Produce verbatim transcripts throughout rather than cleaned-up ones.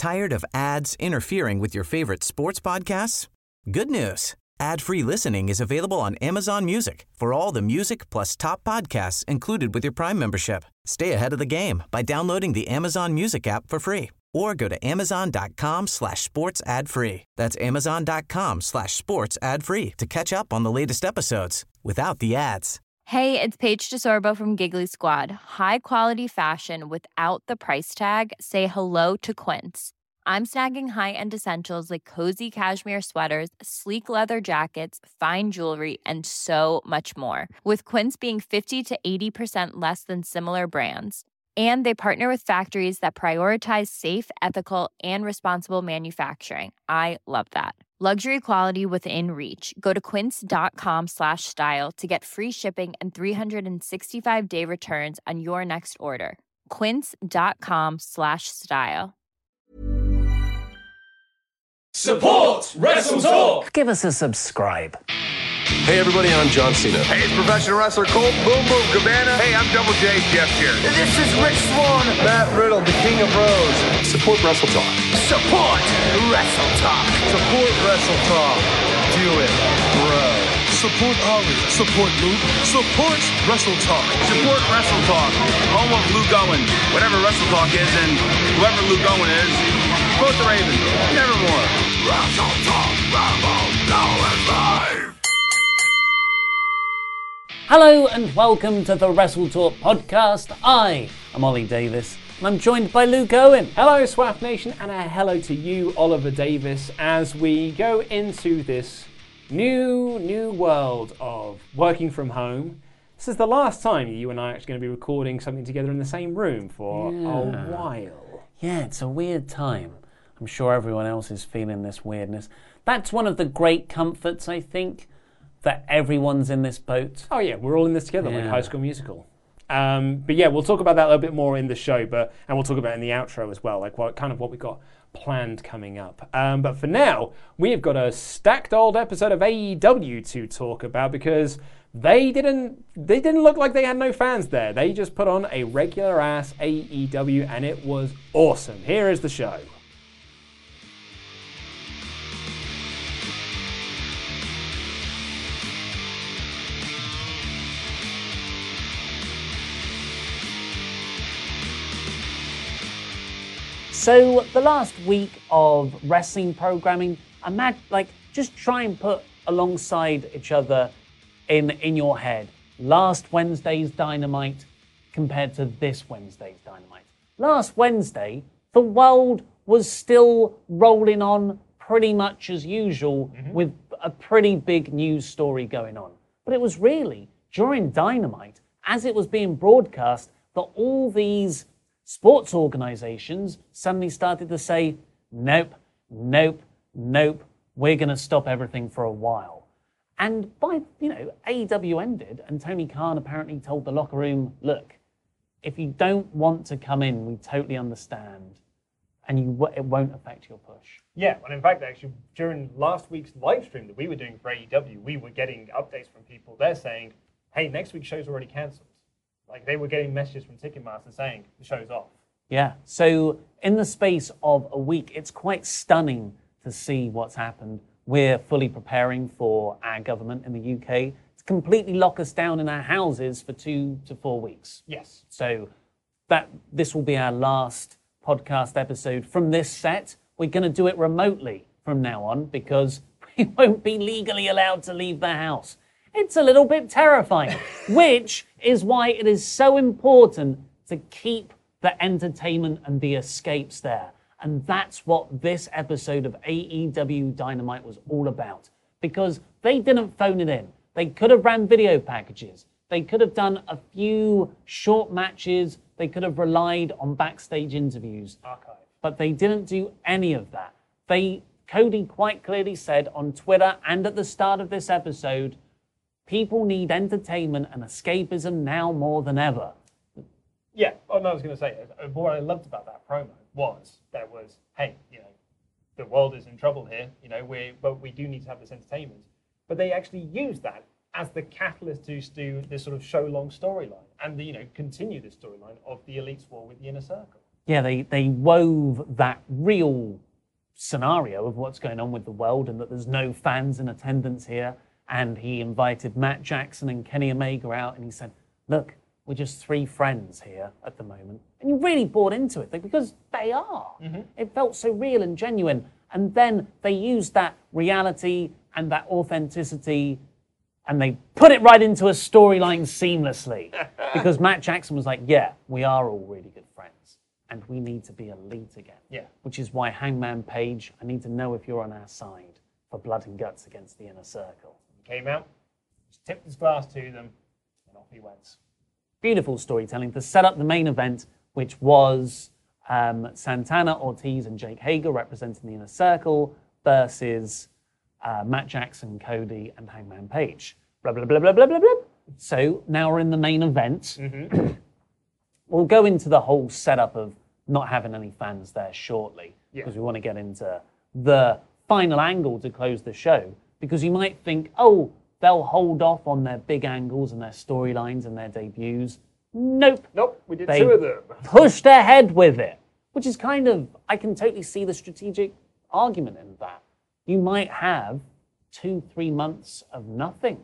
Tired of ads interfering with your favorite sports podcasts? Good news. Ad-free listening is available on Amazon Music for all the music plus top podcasts included with your Prime membership. Stay ahead of the game by downloading the Amazon Music app for free or go to amazon.com slash sports ad free. That's amazon.com slash sports ad free to catch up on the latest episodes without the ads. Hey, it's Paige DeSorbo from Giggly Squad. High quality fashion without the price tag. Say hello to Quince. I'm snagging high-end essentials like cozy cashmere sweaters, sleek leather jackets, fine jewelry, and so much more. With Quince being fifty to eighty percent less than similar brands. And they partner with factories that prioritize safe, ethical, and responsible manufacturing. I love that. Luxury quality within reach. Go to quince.com slash style to get free shipping and three sixty-five day returns on your next order. Quince.com slash style. Support Wrestle Talk! Give us a subscribe. Hey everybody, I'm John Cena. Hey, it's professional wrestler Colt Boom Boom Cabana. Hey, I'm Double J Jeff here. This is Rich Swann. Matt Riddle, the King of Rose. Support Wrestle Talk. Support Wrestle Talk. Support Wrestle Talk. Do it, bro. Support Ollie. Support Luke. Support Wrestle Talk. Support Wrestle Talk. Home of Luke Owen. Whatever Wrestle Talk is, and whoever Luke Owen is, support the Ravens. Nevermore. Wrestle Talk. Rambo. Now it's live. Hello and welcome to the Wrestle Talk podcast. I am Ollie Davis and I'm joined by Luke Owen. Hello Swaff Nation, and a hello to you, Oliver Davis, as we go into this new, new world of working from home. This is the last time you and I are actually going to be recording something together in the same room for yeah. a while. Yeah, it's a weird time. I'm sure everyone else is feeling this weirdness. That's one of the great comforts, I think, that everyone's in this boat. Oh yeah, we're all in this together, yeah. like High School Musical. Um, but yeah, we'll talk about that a little bit more in the show, but and we'll talk about it in the outro as well, like what kind of what we've got planned coming up. Um, but for now, we have got a stacked old episode of A E W to talk about because they didn't they didn't look like they had no fans there. They just put on a regular ass A E W and it was awesome. Here is the show. So the last week of wrestling programming, imagine, like, just try and put alongside each other in in your head last Wednesday's Dynamite compared to this Wednesday's Dynamite. Last Wednesday, the world was still rolling on pretty much as usual mm-hmm. with a pretty big news story going on. But it was really during Dynamite, as it was being broadcast, that all these sports organizations suddenly started to say, nope, nope, nope, we're going to stop everything for a while. And by, you know, A E W ended, and Tony Khan apparently told the locker room, look, if you don't want to come in, we totally understand, and you it won't affect your push. Yeah, and in fact, actually, during last week's live stream that we were doing for A E W, we were getting updates from people there saying, hey, next week's show's already cancelled. Like, they were getting messages from Ticketmaster saying the show's off. Yeah, so in the space of a week, it's quite stunning to see what's happened. We're fully preparing for our government in the U K to completely lock us down in our houses for two to four weeks. Yes. So that this will be our last podcast episode from this set. We're going to do it remotely from now on because we won't be legally allowed to leave the house. It's a little bit terrifying, which is why it is so important to keep the entertainment and the escapes there. And that's what this episode of A E W Dynamite was all about. Because they didn't phone it in. They could have ran video packages. They could have done a few short matches. They could have relied on backstage interviews. Archive. But they didn't do any of that. They, Cody quite clearly said on Twitter and at the start of this episode, people need entertainment and escapism now more than ever. Yeah, oh, no, I was going to say, what I loved about that promo was, there was, hey, you know, the world is in trouble here, you know, we but we do need to have this entertainment. But they actually used that as the catalyst to do this sort of show-long storyline and, the, you know, continue this storyline of the Elite's war with the Inner Circle. Yeah, they, they wove that real scenario of what's going on with the world and that there's no fans in attendance here. And he invited Matt Jackson and Kenny Omega out and he said, look, we're just three friends here at the moment. And you really bought into it because they are. Mm-hmm. It felt so real and genuine. And then they used that reality and that authenticity and they put it right into a storyline seamlessly. Because Matt Jackson was like, yeah, we are all really good friends. And we need to be elite again. Yeah. Which is why Hangman Page, I need to know if you're on our side for Blood and Guts against the Inner Circle. He came out, just tipped his glass to them, and off he went. Beautiful storytelling to set up the main event, which was um, Santana, Ortiz, and Jake Hager representing the Inner Circle versus uh, Matt Jackson, Cody, and Hangman Page. Blah, blah, blah, blah, blah, blah, blah. So now we're in the main event. Mm-hmm. We'll go into the whole setup of not having any fans there shortly because yeah. we want to get into the final angle to close the show because you might think, oh, they'll hold off on their big angles and their storylines and their debuts. Nope. Nope, we did they two of them. Pushed ahead with it, which is kind of, I can totally see the strategic argument in that. You might have two, three months of nothing.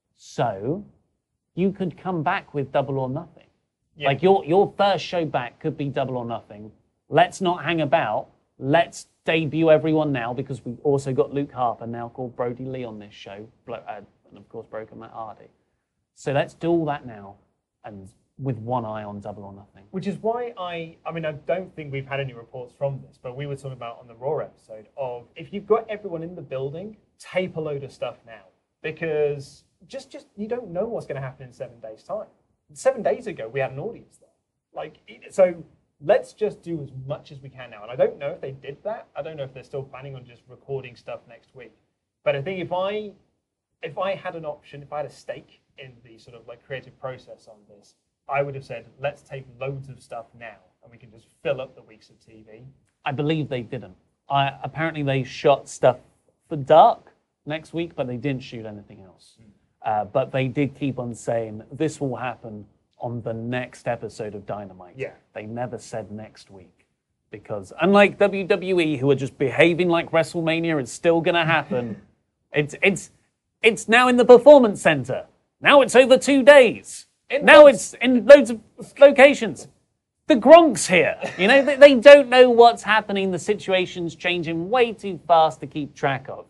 So you could come back with Double or Nothing. Yeah. Like your your first show back could be Double or Nothing. Let's not hang about. Let's debut everyone now because we've also got Luke Harper now called Brody Lee on this show. Uh, and of course, Broken Matt Hardy. So let's do all that now and with one eye on Double or Nothing. Which is why I, I mean, I don't think we've had any reports from this, but we were talking about on the Raw episode of if you've got everyone in the building, tape a load of stuff now. Because just, just you don't know what's going to happen in seven days' time. Seven days ago, we had an audience there. Like, so let's just do as much as we can now. And I don't know if they did that. I don't know if they're still planning on just recording stuff next week. But I think if I, if I had an option, if I had a stake in the sort of like creative process on this, I would have said, let's take loads of stuff now and we can just fill up the weeks of T V. I believe they didn't. I, apparently they shot stuff for Dark next week, but they didn't shoot anything else. Mm. Uh, but they did keep on saying this will happen on the next episode of Dynamite. Yeah. They never said next week because unlike W W E, who are just behaving like WrestleMania is still going to happen, it's it's it's now in the Performance Center. Now it's over two days. It now it's in loads of locations. The Gronk's here. You know, they, they don't know what's happening. The situation's changing way too fast to keep track of.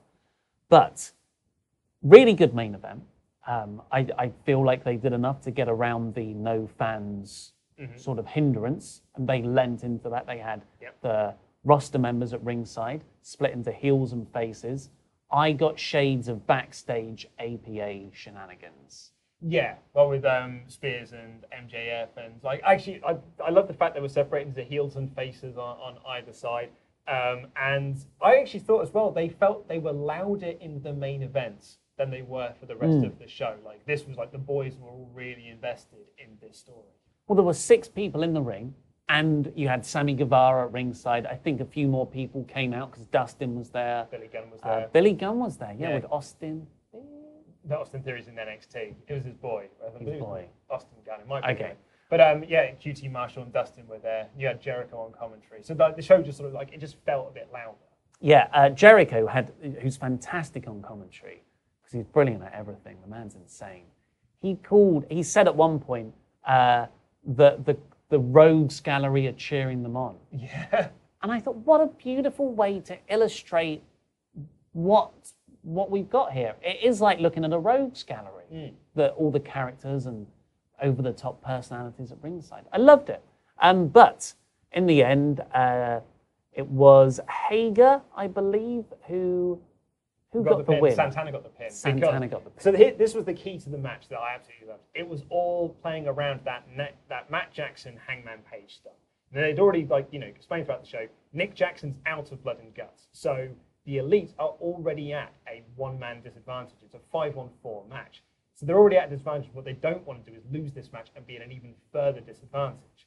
But really good main event. Um, I, I feel like they did enough to get around the no fans mm-hmm. sort of hindrance, and they lent into that. They had yep. the roster members at ringside split into heels and faces. I got shades of backstage A P A shenanigans. Yeah, well, with um, Spears and M J F, and like actually, I I love the fact they were separated into heels and faces on, on either side. Um, and I actually thought as well they felt they were louder in the main events than they were for the rest mm. of the show. Like this was like the boys were all really invested in this story. Well, there were six people in the ring, and you had Sammy Guevara at ringside. I think a few more people came out because Dustin was there. Billy Gunn was there. Uh, Billy Gunn was there, yeah, yeah. with Austin. No, Austin Theory's in N X T. It was his boy. His boy. Austin Gunn. It might be. Okay. Him. But um, yeah, Q T Marshall and Dustin were there. You had Jericho on commentary. So the, the show just sort of like, it just felt a bit louder. Yeah, uh, Jericho had, who's fantastic on commentary, because he's brilliant at everything. The man's insane. He called, he said at one point, uh, the, the, the rogues gallery are cheering them on. Yeah. And I thought, what a beautiful way to illustrate what what we've got here. It is like looking at a rogues gallery, mm. the, all the characters and over-the-top personalities at ringside. I loved it. Um, but in the end, uh, it was Hager, I believe, who who got, got the, the win. Santana got the pin. Santana got the pin. So the, this was the key to the match that I absolutely loved. It was all playing around that net, that Matt Jackson Hangman Page stuff. And they'd already, like you know, explained throughout the show. Nick Jackson's out of Blood and Guts, so the Elite are already at a one-man disadvantage. It's a five-on-four match. So they're already at a disadvantage. What they don't want to do is lose this match and be at an even further disadvantage.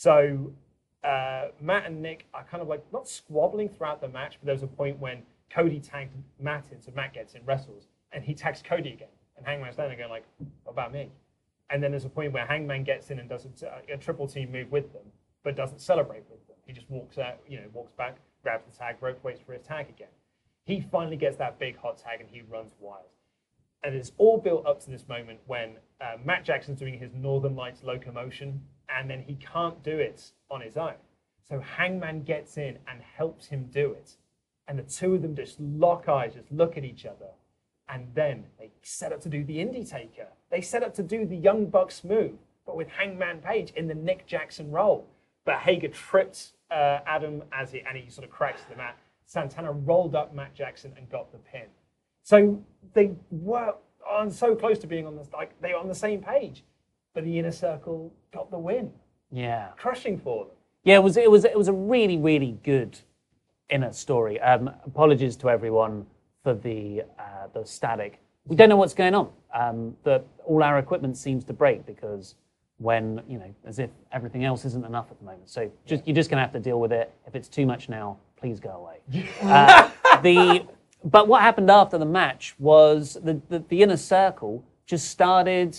So uh, Matt and Nick are kind of like, not squabbling throughout the match, but there was a point when Cody tagged Matt in, so Matt gets in, wrestles, and he tags Cody again. And Hangman's standing there going like, what about me? And then there's a point where Hangman gets in and does a, a triple team move with them, but doesn't celebrate with them. He just walks out, you know, walks back, grabs the tag rope, waits for his tag again. He finally gets that big hot tag and he runs wild. And it's all built up to this moment when uh, Matt Jackson's doing his Northern Lights locomotion, and then he can't do it on his own. So Hangman gets in and helps him do it. And the two of them just lock eyes, just look at each other. And then they set up to do the Indie Taker. They set up to do the Young Bucks move, but with Hangman Page in the Nick Jackson role. But Hager tripped uh, Adam as he, and he sort of cracks the mat. Santana rolled up Matt Jackson and got the pin. So they were on so close to being on the like they were on the same page, but the Inner Circle got the win. Yeah, crushing for them. Yeah, it was it was it was a really really good inner story. Um, apologies to everyone for the uh, the static. We don't know what's going on. Um, the, all our equipment seems to break because when you know, as if everything else isn't enough at the moment. So just you're just going to have to deal with it. If it's too much now, please go away. uh, the But what happened after the match was the, the, the Inner Circle just started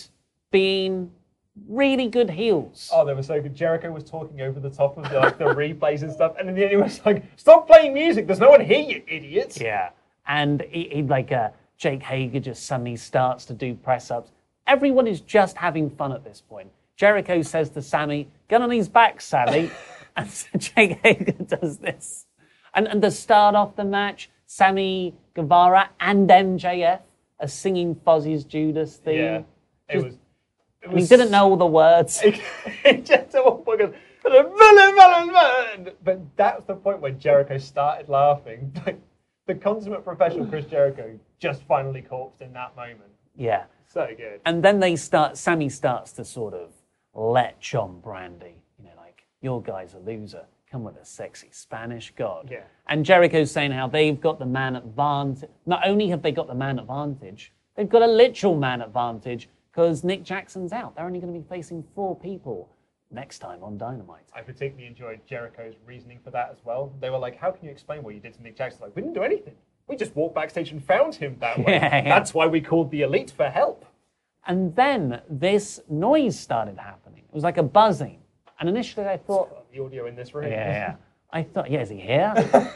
being really good heels. Oh, they were so good. Jericho was talking over the top of the, like, the replays and stuff, and then he was like, stop playing music, there's no one here, you idiots. Yeah, and he, he like uh, Jake Hager just suddenly starts to do press-ups. Everyone is just having fun at this point. Jericho says to Sammy, get on his back, Sammy. And so Jake Hager does this. And, and to start off the match, Sammy Guevara and M J F are singing Fozzie's Judas theme. Yeah, it just, was... It was he didn't know all the words. It just, oh my God. Villain, villain, villain. But that's the point where Jericho started laughing. Like, the consummate professional Chris Jericho just finally corpsed in that moment. Yeah. So good. And then they start, Sammy starts to sort of lech on Brandy. You know, like, your guy's a loser. Come with a sexy Spanish god. Yeah. And Jericho's saying how they've got the man advantage. Not only have they got the man advantage, they've got a literal man advantage because Nick Jackson's out. They're only going to be facing four people next time on Dynamite. I particularly enjoyed Jericho's reasoning for that as well. They were like, how can you explain what you did to Nick Jackson? Like, we didn't do anything. We just walked backstage and found him that way. Yeah, yeah. That's why we called the Elite for help. And then this noise started happening. It was like a buzzing. And initially I thought... The audio in this room. Yeah, yeah. I thought, yeah, is he here?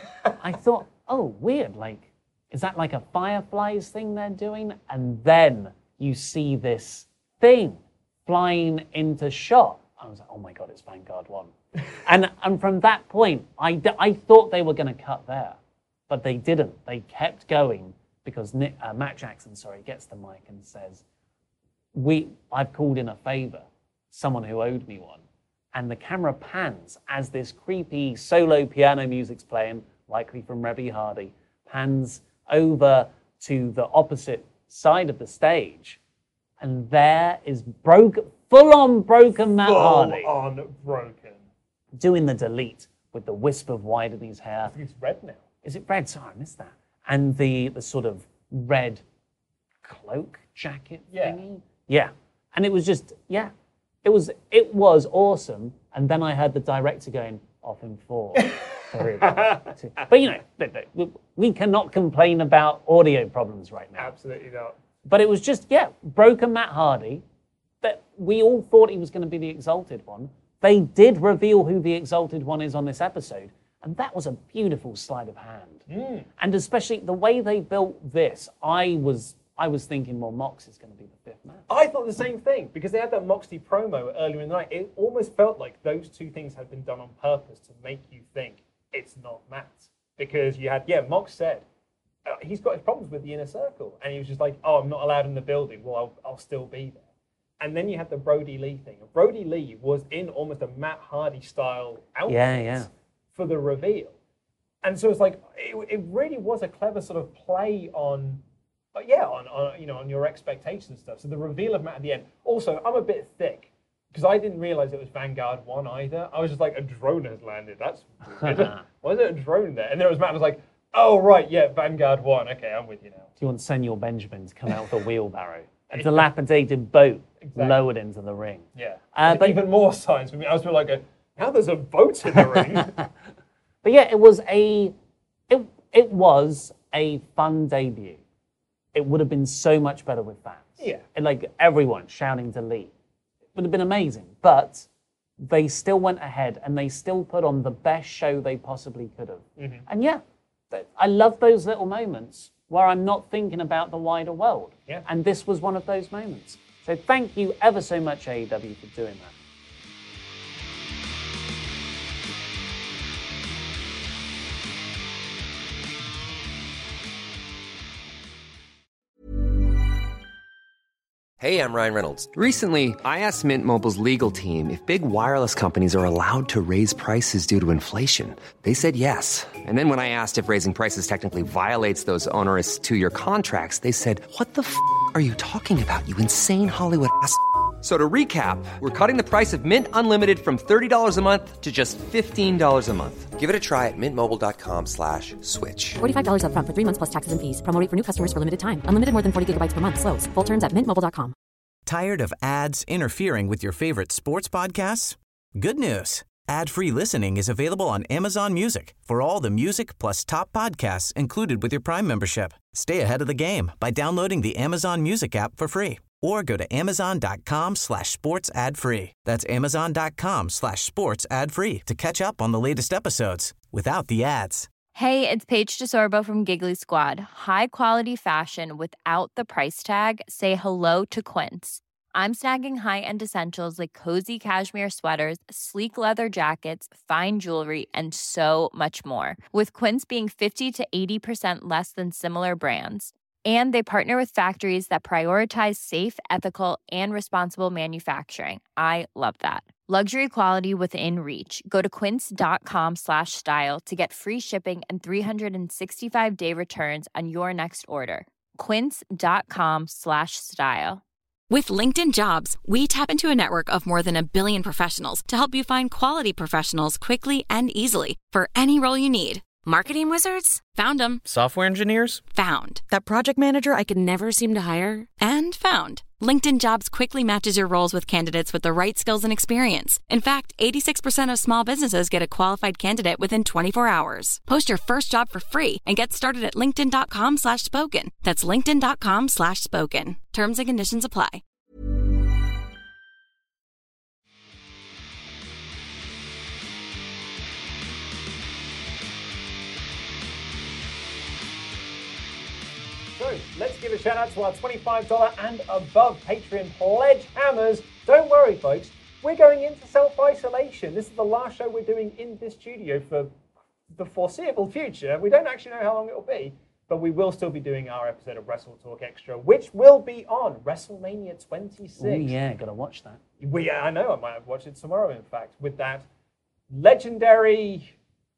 I thought, oh, weird. Like, is that like a Fireflies thing they're doing? And then you see this thing flying into shot. I was like, oh my God, it's Vanguard One. and and from that point, I, d- I thought they were going to cut there. But they didn't. They kept going because Nick, uh, Matt Jackson, sorry, gets the mic and says, "We, I've called in a favor, someone who owed me one." And the camera pans as this creepy solo piano music's playing, likely from Rebby Hardy, pans over to the opposite side of the stage. And there is broken, full-on broken Matt Full Hardy. on broken. Doing the delete with the wisp of white in his hair. I think it's red now. Is it red? Sorry, I missed that. And the, the sort of red cloak jacket Yeah. thingy. Yeah. And it was just, yeah. It was it was awesome, and then I heard the director going off in four, three, two. But you know, we cannot complain about audio problems right now. Absolutely not. But it was just yeah, broken Matt Hardy. That we all thought he was going to be the Exalted One. They did reveal who the Exalted One is on this episode, and that was a beautiful sleight of hand. Mm. And especially the way they built this, I was I was thinking, well, Mox is going to be the fifth man. I thought the same thing, because they had that Moxley promo earlier in the night. It almost felt like those two things had been done on purpose to make you think it's not Matt. Because you had, yeah, Mox said, uh, he's got his problems with the Inner Circle. And he was just like, oh, I'm not allowed in the building. Well, I'll, I'll still be there. And then you had the Brody Lee thing. Brody Lee was in almost a Matt Hardy style outfit Yeah, yeah. for the reveal. And so it's like, it, it really was a clever sort of play on... But yeah, on, on you know on your expectations and stuff. So the reveal of Matt at the end. Also, I'm a bit thick because I didn't realize it was Vanguard One either. I was just like, a drone has landed. That's weird. Why is there a drone there? And then it was Matt. I was like, oh right, yeah, Vanguard One. Okay, I'm with you now. Do you want Senor Benjamin to come out with a wheelbarrow? A dilapidated boat Exactly. lowered into the ring. Yeah. Uh, but even more signs for me. I was like, a, now there's a boat in the ring. But yeah, it was a it it was a fun debut. It would have been so much better with fans. Yeah. And like everyone shouting to Lee. It would have been amazing. But they still went ahead and they still put on the best show they possibly could have. Mm-hmm. And yeah, I love those little moments where I'm not thinking about the wider world. Yeah. And this was one of those moments. So thank you ever so much, A E W, for doing that. Hey, I'm Ryan Reynolds. Recently, I asked Mint Mobile's legal team if big wireless companies are allowed to raise prices due to inflation. They said yes. And then when I asked if raising prices technically violates those onerous two-year contracts, they said, what the f*** are you talking about, you insane Hollywood ass f- So to recap, we're cutting the price of Mint Unlimited from thirty dollars a month to just fifteen dollars a month. Give it a try at mintmobile.com slash switch. forty-five dollars up front for three months plus taxes and fees. Promo rate for new customers for limited time. Unlimited more than forty gigabytes per month. Slows full terms at mint mobile dot com. Tired of ads interfering with your favorite sports podcasts? Good news. Ad-free listening is available on Amazon Music for all the music plus top podcasts included with your Prime membership. Stay ahead of the game by downloading the Amazon Music app for free or go to amazon.com slash sports ad free. That's amazon.com slash sports ad free to catch up on the latest episodes without the ads. Hey, it's Paige DeSorbo from Giggly Squad. High quality fashion without the price tag. Say hello to Quince. I'm snagging high-end essentials like cozy cashmere sweaters, sleek leather jackets, fine jewelry, and so much more. With Quince being fifty to eighty percent less than similar brands. And they partner with factories that prioritize safe, ethical, and responsible manufacturing. I love that. Luxury quality within reach. Go to quince.com slash style to get free shipping and three sixty-five day returns on your next order. Quince.com slash style. With LinkedIn Jobs, we tap into a network of more than a billion professionals to help you find quality professionals quickly and easily for any role you need. Marketing wizards? Found them. Software engineers? Found. That project manager I could never seem to hire? And found. LinkedIn Jobs quickly matches your roles with candidates with the right skills and experience. In fact, eighty-six percent of small businesses get a qualified candidate within twenty-four hours. Post your first job for free and get started at linkedin.com slash spoken. That's linkedin.com slash spoken. Terms and conditions apply. So let's give a shout out to our twenty-five dollars and above Patreon pledge hammers. Don't worry, folks. We're going into self-isolation. This is the last show we're doing in this studio for the foreseeable future. We don't actually know how long it will be, but we will still be doing our episode of Wrestle Talk Extra, which will be on WrestleMania twenty-six. Oh yeah, gotta watch that. We, I know, I might have watched it tomorrow, in fact, with that legendary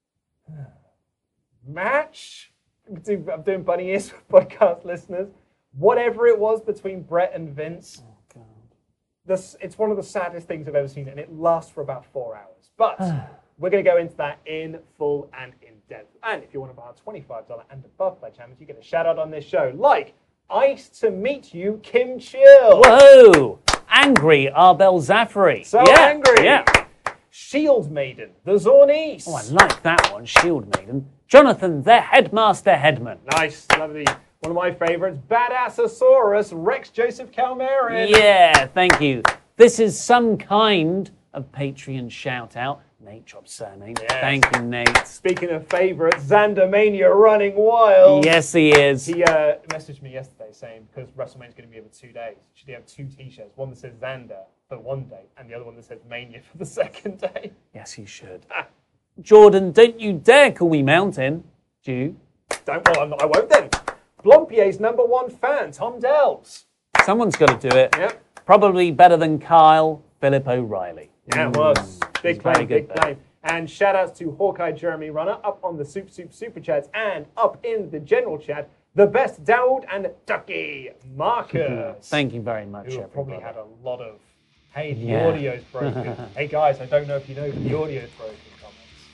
match. I'm doing bunny ears for podcast listeners. Whatever it was between Brett and Vince. Oh, God. This, it's one of the saddest things I've ever seen, and it lasts for about four hours. But we're going to go into that in full and in depth. And if you want to buy our twenty-five dollars and above pledge hammers, you get a shout out on this show. Like, Ice to Meet You, Kim Chill. Whoa! Angry Arbel Zafari. So yeah. angry. Yeah. Shield Maiden, the Zornies. Oh, I like that one, Shield Maiden. Jonathan, the Headmaster Headman. Nice, lovely. One of my favorites, Badassosaurus, Rex Joseph Calmerin. Yeah, thank you. This is some kind of Patreon shout-out. Nate dropped surname. Yes. Thank you, Nate. Speaking of favourites, Xandermania running wild. Yes, he is. He uh, messaged me yesterday saying, because WrestleMania's going to be over two days, should he have two T-shirts? One that says Xander for one day, and the other one that says Mania for the second day. Yes, he should. Jordan, don't you dare call me Mountain. Jew. Don't, well, I'm not, I won't then. Blompier's number one fan, Tom Delves. Someone's got to do it. Yep. Probably better than Kyle Philip O'Reilly. Yeah, it was. Mm, Big claim, big claim. And shout outs to Hawkeye Jeremy Runner up on the Super Super Super Chats and up in the general chat, the best Dawood and Ducky Marcus. Thank you very much, Who everybody. probably had a lot of, hey, the Yeah. audio's broken. Hey guys, I don't know if you know, but the audio's broken comments.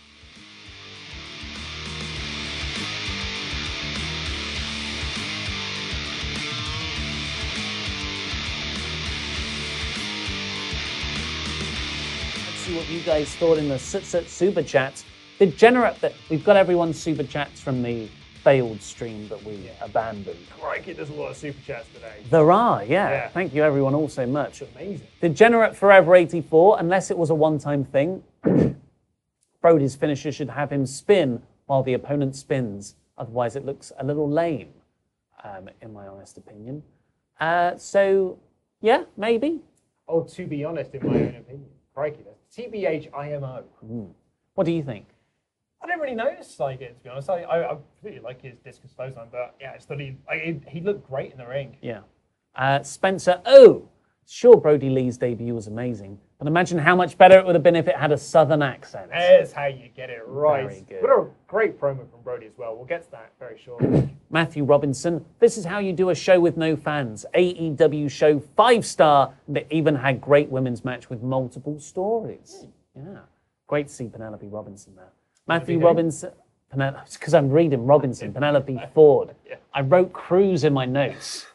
See what you guys thought in the Sit Sit Super Chats. Degenerate that we've got everyone's super chats from the failed stream that we yeah. abandoned. Crikey, there's a lot of super chats today. There are, yeah. yeah. Thank you everyone all so much. It's amazing. Degenerate Forever eighty-four, unless it was a one-time thing, Brody's finisher should have him spin while the opponent spins. Otherwise, it looks a little lame, um, in my honest opinion. Uh, so, yeah, maybe. Oh, to be honest, in my own opinion. Crikey, that's T B H I M O. Mm. What do you think? I didn't really notice like it, to be honest. I, I, I really like his discus clothesline, but yeah, I just thought he, I, he looked great in the ring. Yeah. Uh, Spencer, oh, sure, Brody Lee's debut was amazing, but imagine how much better it would have been if it had a southern accent. There's how you get it right. Very good. What a great promo from Brody as well. We'll get to that very shortly. Matthew Robinson, this is how you do a show with no fans. A E W show, five star, that even had great women's match with multiple stories. Yeah. Great to see Penelope Robinson there. Matthew Robinson, because I'm reading Robinson, Penelope Ford. Yeah. I wrote Cruz in my notes.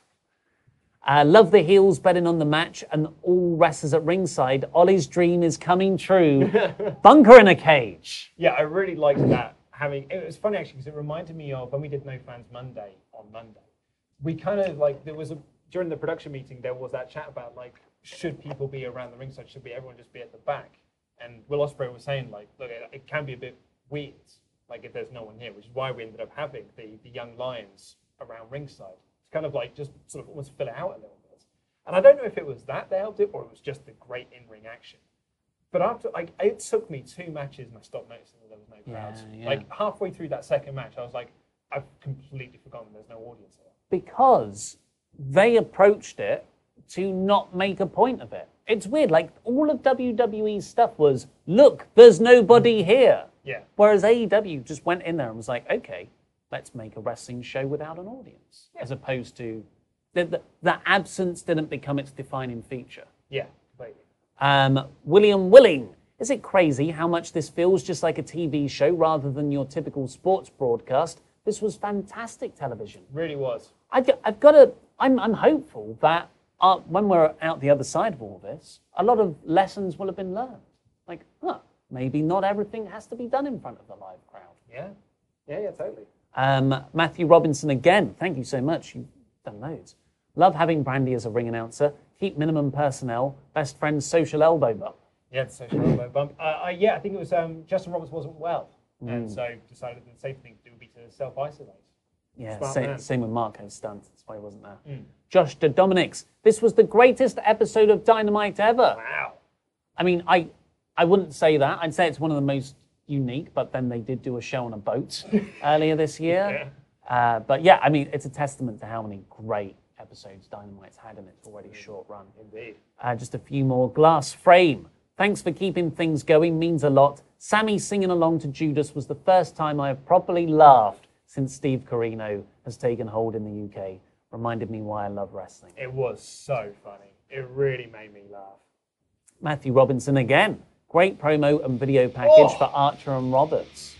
Uh, love the heels betting on the match and all wrestlers at ringside. Ollie's dream is coming true. Bunker in a cage. Yeah, I really liked that. Having it was funny actually because it reminded me of when we did No Fans Monday on Monday. We kind of like there was a during the production meeting there was that chat about like should people be around the ringside? Should be everyone just be at the back? And Will Ospreay was saying like, look, it, it can be a bit weird, like if there's no one here, which is why we ended up having the, the young lions around ringside. It's kind of like just sort of almost fill it out a little bit. And I don't know if it was that that helped it or it was just the great in-ring action. But after, like, it took me two matches and I stopped noticing that there was no crowds. Yeah, yeah. Like halfway through that second match, I was like, I've completely forgotten there's no audience here. Because they approached it to not make a point of it. It's weird, like all of W W E's stuff was, look, there's nobody here. Yeah. Whereas A E W just went in there and was like, okay, let's make a wrestling show without an audience. Yeah. As opposed to, the, the, the absence didn't become its defining feature. Yeah, completely. Um, William Willing, is it crazy how much this feels just like a T V show rather than your typical sports broadcast? This was fantastic television. Really was. I've, I've got to, I'm, I'm hopeful that uh, when we're out the other side of all this, a lot of lessons will have been learned. Like, huh, maybe not everything has to be done in front of the live crowd. Yeah, yeah, yeah, totally. Um, Matthew Robinson again, thank you so much. You've done loads. Love having Brandy as a ring announcer. Keep minimum personnel. Best friend's social elbow bump. Yeah, the social elbow bump. Uh, uh, yeah, I think it was um, Justin Roberts wasn't well. Mm. And so decided the safe thing to do would be to self-isolate. Yeah, Smart same, man. same with Marco's stunt. That's why he wasn't there. Mm. Josh de Dominics, this was the greatest episode of Dynamite ever. Wow. I mean, I I wouldn't say that. I'd say it's one of the most unique, but then they did do a show on a boat earlier this year. Yeah. Uh, but yeah, I mean, it's a testament to how many great episodes Dynamite's had in its already short run. Indeed. Uh, just a few more. Glass Frame. Thanks for keeping things going. Means a lot. Sammy singing along to Judas was the first time I have properly laughed since Steve Corino has taken hold in the U K. Reminded me why I love wrestling. It was so funny. It really made me laugh. Matthew Robinson again. Great promo and video package Oh. for Archer and Roberts.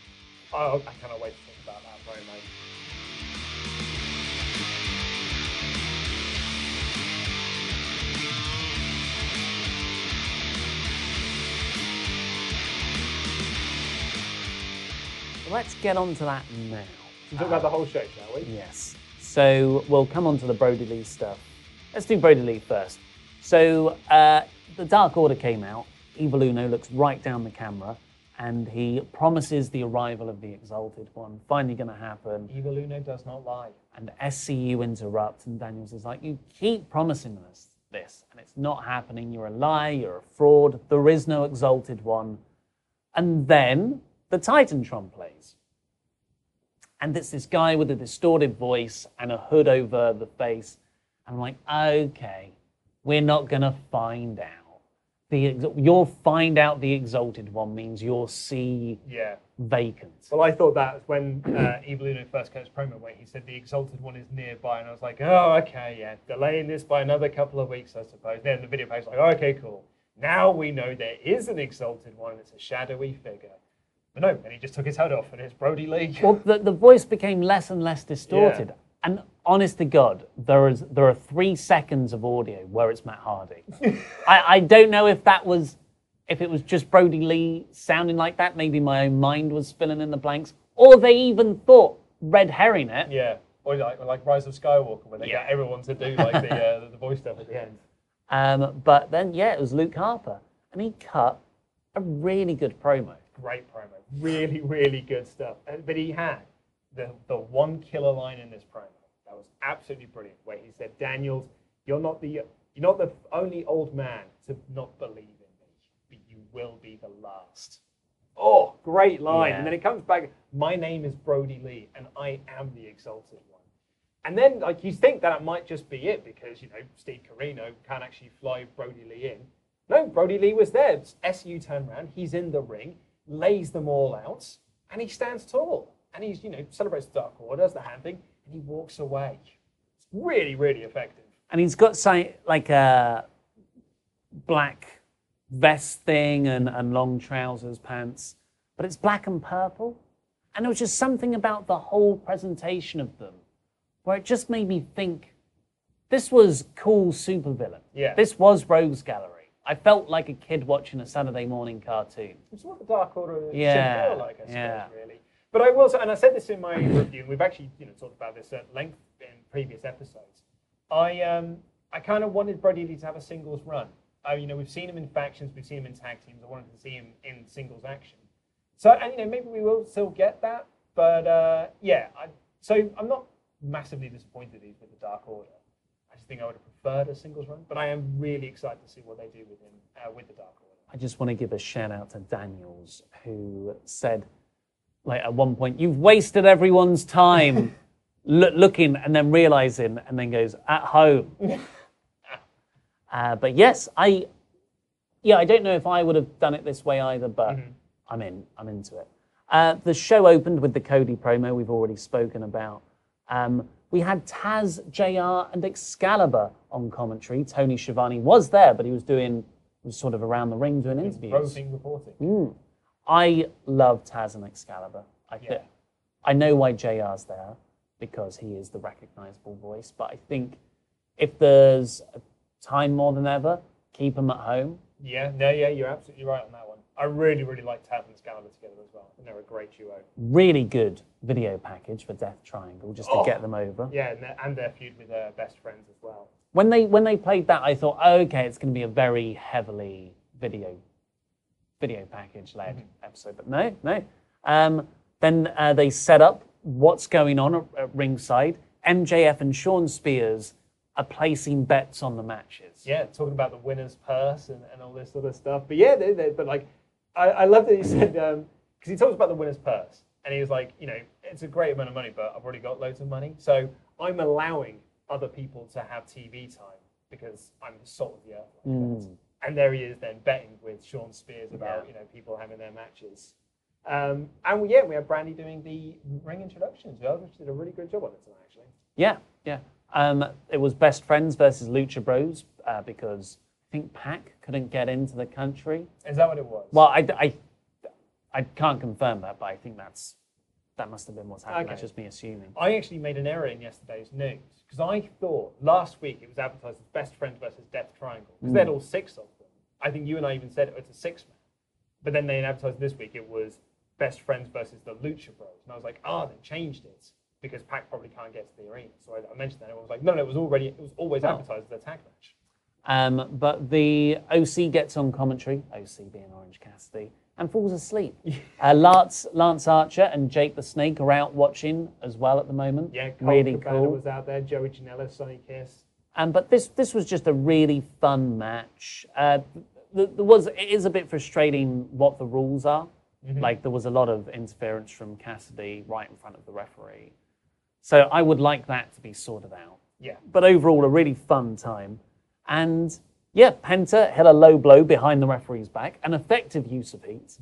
Oh, I cannot wait to talk about that promo. Let's get on to that now. Can we talk about the whole show, shall we? Yes. So we'll come on to the Brody Lee stuff. Let's do Brody Lee first. So uh, the Dark Order came out. Evil Uno looks right down the camera and he promises the arrival of the Exalted One. Finally going to happen. Evil Uno does not lie. And S C U interrupts and Daniels is like, you keep promising us this and it's not happening. You're a lie. You're a fraud. There is no Exalted One. And then the Titantron plays. And it's this guy with a distorted voice and a hood over the face. And I'm like, okay, we're not going to find out. The You'll find out the Exalted One means you'll see Yeah. vacant. Well, I thought that when uh, Evil Uno first cut his promo where he said the Exalted One is nearby, and I was like, oh, okay, yeah, delaying this by another couple of weeks, I suppose. Then the video page was like, oh, okay, cool. Now we know there is an Exalted One, it's a shadowy figure. But no, and he just took his head off, and it's Brody Lee. Well, the, the voice became less and less distorted. Yeah. And honest to God, there is there are three seconds of audio where it's Matt Hardy. I, I don't know if that was, if it was just Brody Lee sounding like that. Maybe my own mind was filling in the blanks. Or they even thought red herring it. Yeah, or like, like Rise of Skywalker, where they Yeah. get everyone to do like the uh, the voice stuff at the end. Um, but then, yeah, it was Luke Harper, and he cut a really good promo. Great promo, really, really good stuff. And, but he had the the one killer line in this promo that was absolutely brilliant, where he said, "Daniels, you're not the you're not the only old man to not believe in me, but you will be the last." Oh, great line! Yeah. And then it comes back. My name is Brody Lee, and I am the exalted one. And then, like, you think that it might just be it because you know Steve Corino can't actually fly Brody Lee in. No, Brody Lee was there. S U turned around. He's in the ring, lays them all out, and he stands tall. And he's, you know, celebrates the Dark Order, does the hand thing, and he walks away. It's really, really effective. And he's got say, like a black vest thing and, and long trousers, pants, but it's black and purple. And there was just something about the whole presentation of them where it just made me think, this was cool supervillain. Yeah. This was Rogues Gallery. I felt like a kid watching a Saturday morning cartoon. It's what the Dark Order Yeah, should feel like, I suppose, yeah. really. But I will say, and I said this in my review, and we've actually, you know, talked about this at length in previous episodes. I um, I kind of wanted Brody Lee to have a singles run. Uh, you know, we've seen him in factions, we've seen him in tag teams. I wanted to see him in singles action. So, and you know, maybe we will still get that. But uh, yeah, I, so I'm not massively disappointed he's with the Dark Order. I just think I would have preferred a singles run, but I am really excited to see what they do with him uh, with the Dark Order. I just want to give a shout out to Daniels, who said, like at one point, you've wasted everyone's time lo- looking and then realizing, and then goes, at home. uh, but yes, I, yeah, I don't know if I would have done it this way either, but mm-hmm. I'm in, I'm into it. Uh, the show opened with the Cody promo we've already spoken about. Um, we had Taz, J R, and Excalibur on commentary. Tony Schiavone was there, but he was doing, was sort of around the ring doing interviews. Roving reporting. Mm. I love Taz and Excalibur. I think, Yeah. I know why J R's there, because he is the recognizable voice, but I think if there's a time more than ever, keep him at home. Yeah, no, yeah, you're absolutely right on that one. I really, really like Taz and Excalibur together as well. And they're a great duo. Really good video package for Death Triangle, just to Oh. get them over. Yeah, and their, and their feud with their best friends as well. When they when they played that, I thought, oh, okay, it's going to be a very heavily video video package led Mm-hmm. episode, but no, no. Um, then uh, they set up what's going on at, at ringside. M J F and Sean Spears are placing bets on the matches. Yeah, talking about the winner's purse and, and all this sort of stuff. But yeah, they, they, but like, I, I love that he said, because um, he talks about the winner's purse, and he was like, you know, it's a great amount of money, but I've already got loads of money, so I'm allowing other people to have T V time because I'm the salt of the earth. Like Mm. that. And there he is then betting with Sean Spears about, Yeah. you know, people having their matches. Um, and we, yeah, we have Brandy doing the ring introductions. The others did a really good job on it tonight, actually. Yeah, yeah. Um, it was Best Friends versus Lucha Bros uh, because I think Pac couldn't get into the country. Is that what it was? Well, I, I, I can't confirm that, but I think that's that must have been what's happened. Okay. That's just me assuming. I actually made an error in yesterday's news because I thought last week it was advertised as Best Friends versus Death Triangle because Mm. they had all six of them. I think you and I even said it was a six-man. But then they advertised this week it was Best Friends versus the Lucha Bros. And I was like, ah, oh, they changed it because Pac probably can't get to the arena. So I, I mentioned that and everyone was like, no, no, it was already, it was always Oh. advertised as a tag match. Um, but the O C gets on commentary, O C being Orange Cassidy, and falls asleep. uh, Lance, Lance Archer and Jake the Snake are out watching as well at the moment. Yeah, Cole really Cabana cool. was out there, Joey Janela, Sonny Kiss. Um, but this this was just a really fun match. Uh, th- there was it is a bit frustrating what the rules are. Mhm. Like there was a lot of interference from Cassidy right in front of the referee. So I would like that to be sorted out. Yeah. But overall, a really fun time. And yeah, Penta hit a low blow behind the referee's back, an effective use of heat,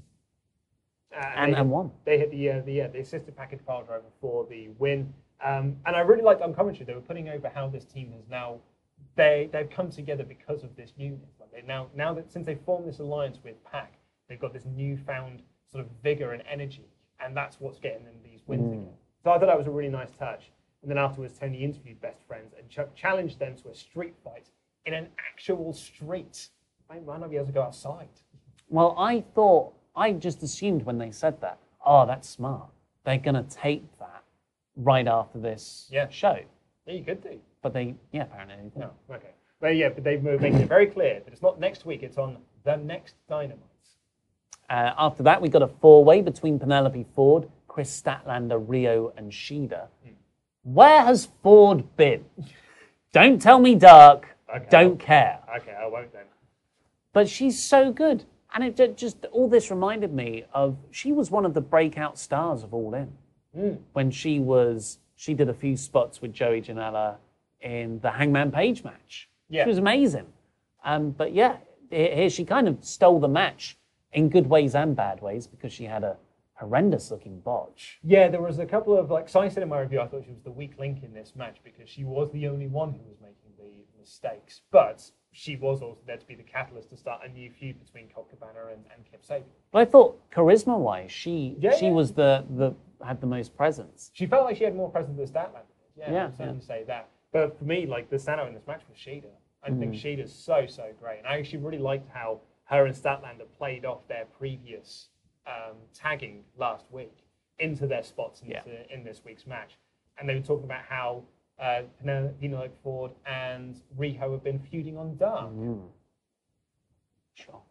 Uh, and, they and hit- won. They hit the uh, the, uh, the assisted package pile driver for the win. Um, and I really liked on commentary, they were putting over how this team has now, they, they've come together because of this unit. Like they now, now that since they formed this alliance with Pac, they've got this newfound sort of vigor and energy, and that's what's getting them these wins Mm. again. So I thought that was a really nice touch. And then afterwards, Tony interviewed Best Friends and ch- challenged them to a street fight in an actual street. They might not be able to go outside. Well, I thought, I just assumed when they said that, oh, that's smart. They're going to tape that right after this yeah. show. Yeah, you could do. But they, yeah, apparently they didn't. No, okay. But yeah, but they've made it very clear that it's not next week, it's on the next Dynamite. Uh, after that, we got a four-way between Penelope Ford, Chris Statlander, Rio, and Shida. Mm. Where has Ford been? Don't tell me dark. Okay, Don't I'll, care. Okay, I won't then. But she's so good. And it just, all this reminded me of, she was one of the breakout stars of All In. Mm. When she was, she did a few spots with Joey Janela in the Hangman Page match. Yeah. She was amazing. Um, but yeah, here she kind of stole the match in good ways and bad ways because she had a horrendous looking botch. Yeah, there was a couple of, like, so I said in my review, I thought she was the weak link in this match because she was the only one who was making the mistakes. But she was also there to be the catalyst to start a new feud between Colt Cabana and, and Kip Sabian. But I thought charisma-wise, she yeah, she yeah. was the, the had the most presence. She felt like she had more presence than Statlander did. Yeah, Yeah, I would certainly yeah. say that. But for me, like, the standout in this match was Shida. I mm. think Shida's so, so great. And I actually really liked how her and Statlander played off their previous um, tagging last week into their spots into, yeah. in this week's match. And they were talking about how uh, Penelope Ford and Riho have been feuding on Dark. Mm. Sure.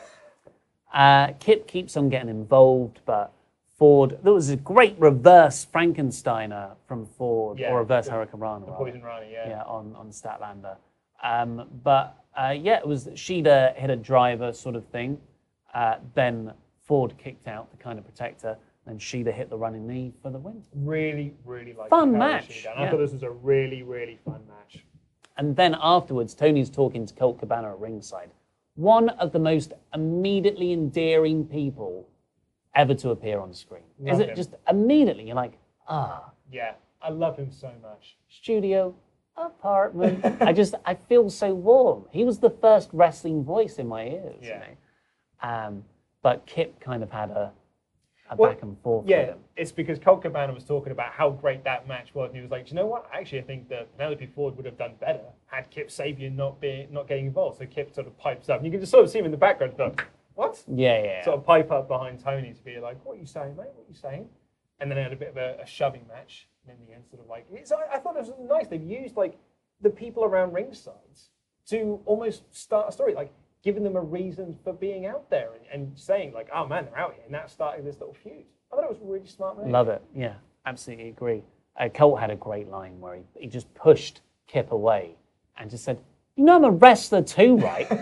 uh, Kip keeps on getting involved, but Ford, there was a great reverse Frankensteiner from Ford, yeah, or reverse the, Hurricane Rana. The Poison Rana, yeah. Yeah, on, on Statlander. Um, but uh, yeah, it was Shida hit a driver sort of thing. Uh, then Ford kicked out to kind of protect her. And Shida hit the running knee for the win. Really, really like fun match. And I yeah. thought this was a really, really fun match. And then afterwards, Tony's talking to Colt Cabana at ringside. One of the most immediately endearing people ever to appear on screen. Love Is it him. just immediately? You're like, ah. Yeah, I love him so much. Studio, apartment. I just, I feel so warm. He was the first wrestling voice in my ears. Yeah. You know? um, but Kip kind of had a. A well, back and forth. Yeah, with him. It's because Colt Cabana was talking about how great that match was, and he was like, "Do you know what? Actually, I think that Penelope Ford would have done better had Kip Sabian not be not getting involved." So Kip sort of pipes up, and you can just sort of see him in the background, like, "What?" Yeah, yeah. Sort of pipe up behind Tony to be like, "What are you saying, mate? What are you saying?" And then they had a bit of a, a shoving match, and in the end, sort of like, it's, I, I thought it was nice. They've used like the people around ringside to almost start a story, like giving them a reason for being out there and, and saying like, "Oh man, they're out here," and that started this little feud. I thought it was a really smart move. Love it. Yeah, absolutely agree. Uh, Colt had a great line where he, he just pushed Kip away and just said, "You know I'm a wrestler too, right?"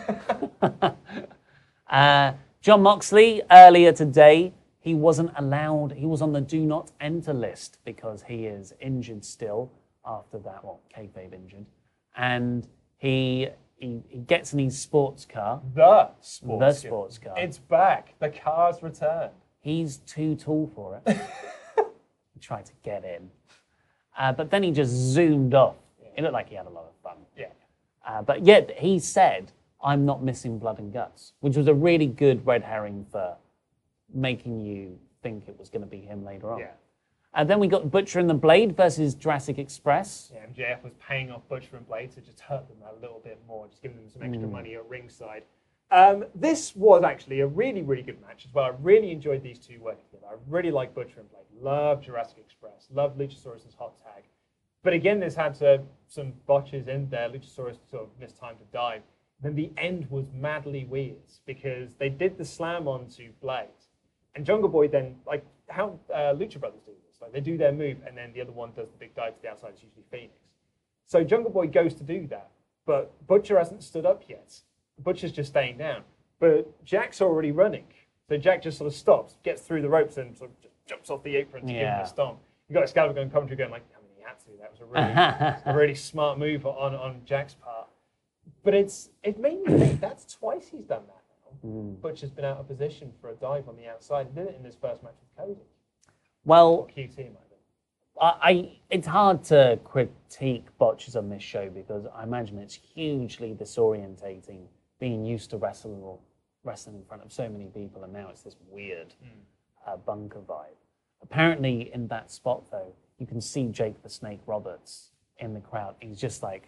uh, Jon Moxley, earlier today, he wasn't allowed, he was on the do not enter list because he is injured still after that, well, kayfabe injured. And he, he, he gets in his sports car. The sports The sports car. It's back. The car's returned. He's too tall for it. He tried to get in. Uh, but then he just zoomed off. Yeah. It looked like he had a lot of fun. Yeah. Uh, but yet he said, "I'm not missing blood and guts," which was a really good red herring for making you think it was going to be him later on. Yeah. And then we got Butcher and the Blade versus Jurassic Express. Yeah, M J F was paying off Butcher and Blade to just hurt them a little bit more, just giving them some extra Mm. money at ringside. Um, this was actually a really, really good match as well. I really enjoyed these two working together. I really like Butcher and Blade. Love Jurassic Express. Love Luchasaurus' hot tag. But again, this had uh, some botches in there. Luchasaurus sort of missed time to dive. Then the end was madly weird because they did the slam onto Blade. And Jungle Boy then, like how uh, Lucha Brothers do this, like they do their move and then the other one does the big dive to the outside. It's usually Phoenix. So Jungle Boy goes to do that, but Butcher hasn't stood up yet. Butcher's just staying down. But Jack's already running. So Jack just sort of stops, gets through the ropes, and sort of just jumps off the apron to Yeah. give him a stomp. You've got Excalibur going commentary going like, I mean, he had to. That was a really, a really smart move on, on Jack's part. But it's it made me think that's twice he's done that now. Mm. Butcher's been out of position for a dive on the outside. He did it in his first match with Cody. Well, Or Q T, might have been. I, I it's hard to critique botches on this show because I imagine it's hugely disorientating being used to wrestling or wrestling in front of so many people, and now it's this weird Mm. uh, bunker vibe. Apparently, in that spot though, you can see Jake the Snake Roberts in the crowd. He's just like,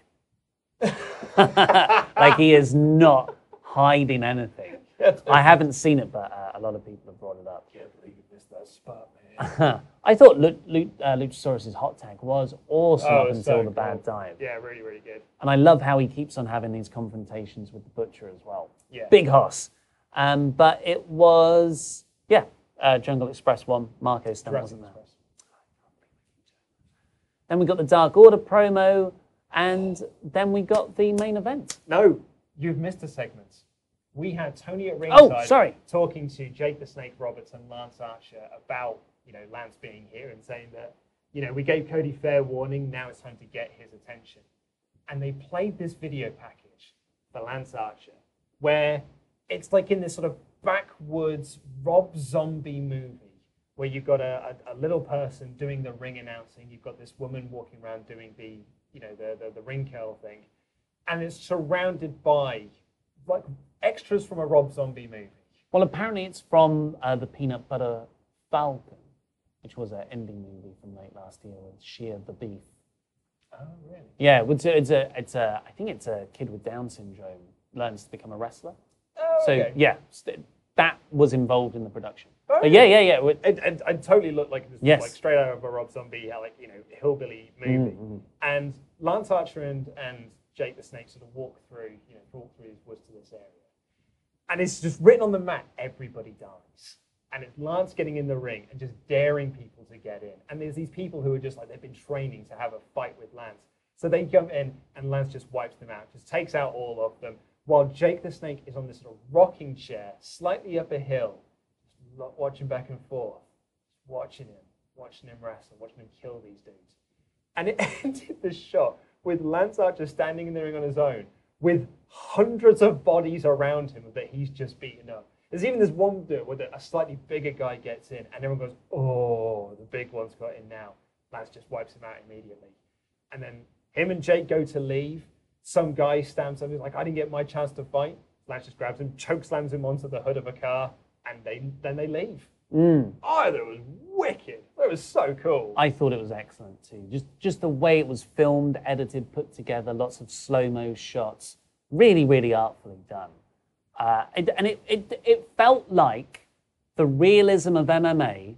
like he is not hiding anything. I haven't seen it, but uh, a lot of people have brought it up. Can't believe you missed that spot, I thought Lu- Lu- uh, Luchasaurus's hot tag was awesome Oh, up it's until so the cool. bad dive. Yeah, really, really good. And I love how he keeps on having these confrontations with the Butcher as well. Yeah. Big Hoss. Um, but it was, yeah, uh, Jungle Express won. Marco Stunt wasn't there. Express. Then we got the Dark Order promo, and then we got the main event. No, you've missed a segment. We had Tony at ringside Oh, sorry. talking to Jake the Snake Roberts and Lance Archer about, you know, Lance being here and saying that, you know, we gave Cody fair warning, now it's time to get his attention. And they played this video package for Lance Archer, where it's like in this sort of backwoods Rob Zombie movie, where you've got a, a, a little person doing the ring announcing, you've got this woman walking around doing the, you know, the, the, the ring curl thing, and it's surrounded by, like, extras from a Rob Zombie movie. Well, apparently it's from uh, the Peanut Butter Falcon, which was an indie movie from late last year with Shear the Beef. Oh, really? Yeah, it's a, it's a, it's a, I think it's a kid with Down syndrome learns to become a wrestler. Oh, So okay. yeah, st- that was involved in the production. Oh, But yeah, yeah, yeah. It, it, it totally looked like this was Yes. like straight out of a Rob Zombie, like, you know, hillbilly movie. Mm-hmm. And Lance Archer and, and Jake the Snake sort of walk through, you know, walk through his woods to this area. And it's just written on the mat, everybody dies. And it's Lance getting in the ring and just daring people to get in. And there's these people who are just like, they've been training to have a fight with Lance. So they come in and Lance just wipes them out, just takes out all of them, while Jake the Snake is on this sort of rocking chair, slightly up a hill, just watching back and forth, watching him, watching him wrestle, watching him kill these dudes. And it ended the shot with Lance Archer standing in the ring on his own, with hundreds of bodies around him that he's just beaten up. There's even this one bit where a slightly bigger guy gets in, and everyone goes, oh, the big one's got in now. Lance just wipes him out immediately. And then him and Jake go to leave. Some guy stamps him, he's like, I didn't get my chance to fight. Lance just grabs him, choke slams him onto the hood of a car, and they then they leave. Mm. Oh, that was wicked. That was so cool. I thought it was excellent too. Just just the way it was filmed, edited, put together, lots of slow-mo shots. Really, really artfully done. Uh, it, and it, it, it felt like the realism of M M A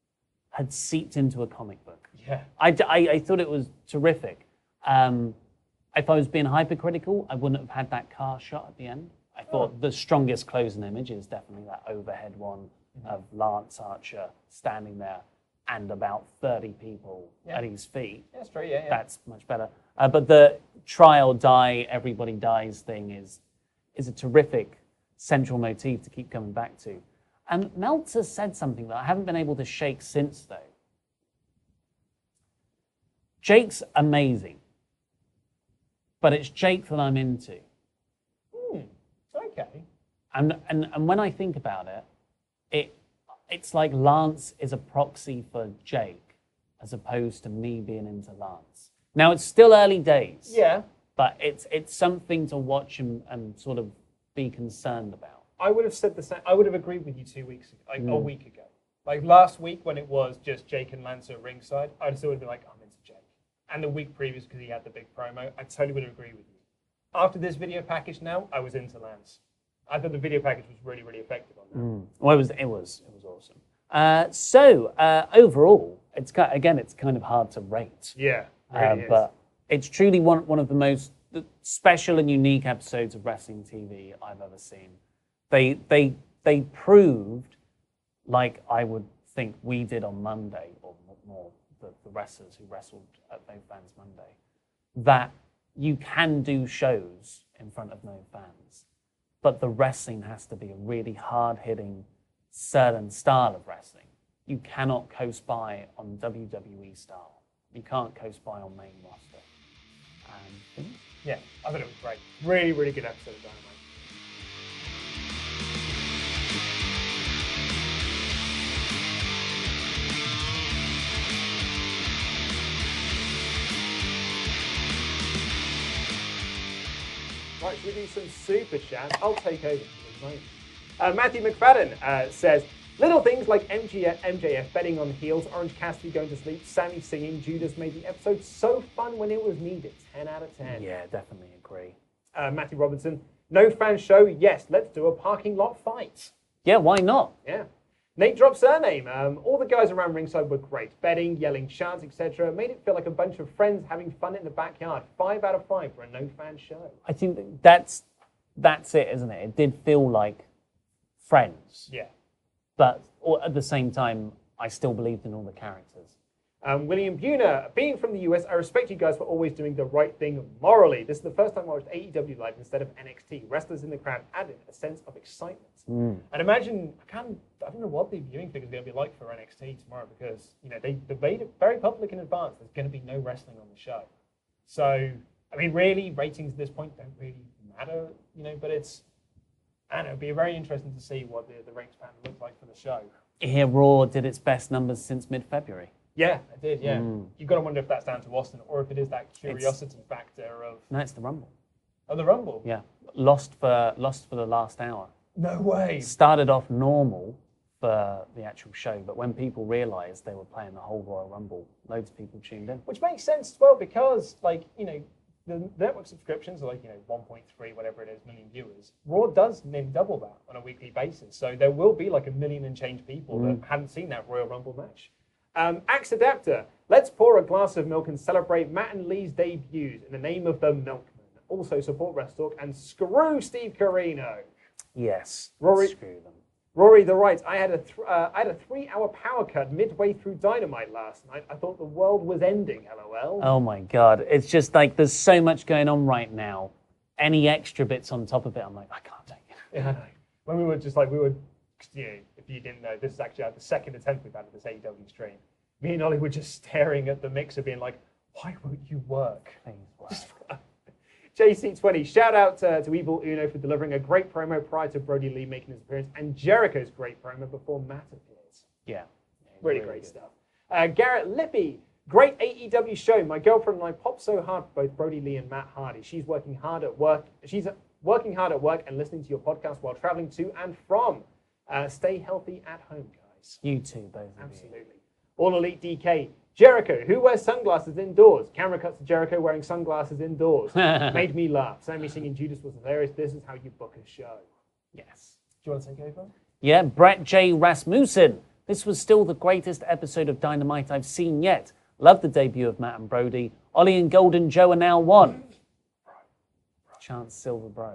had seeped into a comic book. Yeah. I, I, I thought it was terrific. Um, if I was being hypercritical, I wouldn't have had that car shot at the end. I thought oh. the strongest closing image is definitely that overhead one mm-hmm. of Lance Archer standing there and about thirty people yeah. at his feet. Yeah, that's true, yeah, yeah. That's much better. Uh, but the try or die, everybody dies thing is is a terrific central motif to keep coming back to. And Meltzer said something that I haven't been able to shake since, though. Jake's amazing, but it's Jake that I'm into. Hmm, okay. And, and and when I think about it, it it's like Lance is a proxy for Jake as opposed to me being into Lance. Now, it's still early days. Yeah. But it's it's something to watch and, and sort of be concerned about. I would have said the same. I would have agreed with you two weeks ago, like Mm. a week ago. Like last week when it was just Jake and Lance at ringside, I'd still would be like, I'm into Jake. And the week previous, because he had the big promo, I totally would have agreed with you. After this video package now, I was into Lance. I thought the video package was really, really effective on that. Mm. Well, it was it was it was awesome. Uh, so uh, overall, it's got, again, it's kind of hard to rate. Yeah, uh, really is. But it's truly one one of the most special and unique episodes of wrestling T V I've ever seen. They they they proved, like I would think we did on Monday, or more the, the wrestlers who wrestled at No Fans Monday, that you can do shows in front of no fans, but the wrestling has to be a really hard-hitting, certain style of wrestling. You cannot coast by on W W E style. You can't coast by on main roster. Um, yeah, I thought it was great. Really, really good episode of Dynamite. Right, should we do some super chats? I'll take over for the moment. Uh, Matthew McFadden uh, says, little things like M J F, M J F betting on heels, Orange Cassidy going to sleep, Sammy singing, Judas made the episode so fun when it was needed. ten out of ten. Yeah, definitely agree. Uh, Matthew Robinson, no fan show, yes, let's do a parking lot fight. Yeah, why not? Yeah. Nate dropped surname. Um, all the guys around ringside were great. Betting, yelling chants, et cetera. Made it feel like a bunch of friends having fun in the backyard. Five out of five for a no-fan show. I think that's that's it, isn't it? It did feel like friends. Yeah. But at the same time, I still believed in all the characters. Um, William Buhner, being from the U S, I respect you guys for always doing the right thing morally. This is the first time I watched A E W live instead of N X T. Wrestlers in the crowd added a sense of excitement. Mm. And imagine, I can't, I don't know what the viewing figures are going to be like for N X T tomorrow because, you know, they, they made it very public in advance. There's going to be no wrestling on the show. So, I mean, really, ratings at this point don't really matter, you know, but it's, I don't know, it'd be very interesting to see what the, the ratings pattern looks like for the show. Here, Raw did its best numbers since mid-February. Yeah, I did, yeah. Mm. You've got to wonder if that's down to Austin or if it is that curiosity it's, factor of... No, it's the Rumble. Oh, the Rumble? Yeah. Lost for lost for the last hour. No way. Started off normal for the actual show, but when people realised they were playing the whole Royal Rumble, loads of people tuned in. Which makes sense as well because, like, you know, the network subscriptions are like, you know, one point three, whatever it is, million viewers. Raw does nearly double that on a weekly basis. So there will be like a million and change people mm. that hadn't seen that Royal Rumble match. Um, Axe Adapter, let's pour a glass of milk and celebrate Matt and Lee's debuts in the name of the Milkman. Also support WrestleTalk and screw Steve Corino. Yes, Rory, screw them. Rory the Right, I had a th- uh, I had a three-hour power cut midway through Dynamite last night. I thought the world was ending, LOL. Oh my God, it's just like there's so much going on right now. Any extra bits on top of it, I'm like, I can't take it. Yeah, I know. When we were just like, we were, you know, if you didn't know, this is actually the second attempt we've had at this A E W stream. Me and Ollie were just staring at the mixer being like, why won't you work? Please work. J C twenty, shout out to, to Evil Uno for delivering a great promo prior to Brody Lee making his appearance, and Jericho's great promo before Matt appears. Yeah. Really, really great good. stuff. Uh, Garrett Lippy, great A E W show. My girlfriend and I popped so hard for both Brody Lee and Matt Hardy. She's working hard at work. She's working hard at work and listening to your podcast while traveling to and from. Uh, stay healthy at home, guys. You too, both of Absolutely. you. All Elite D K. Jericho, who wears sunglasses indoors? Camera cuts to Jericho wearing sunglasses indoors. Made me laugh. Sammy singing Judas was hilarious. This is how you book a show. Yes. Do you want to take over? Yeah, Brett J. Rasmussen. This was still the greatest episode of Dynamite I've seen yet. Love the debut of Matt and Brody. Ollie and Golden Joe are now one. Chance Silver Bro.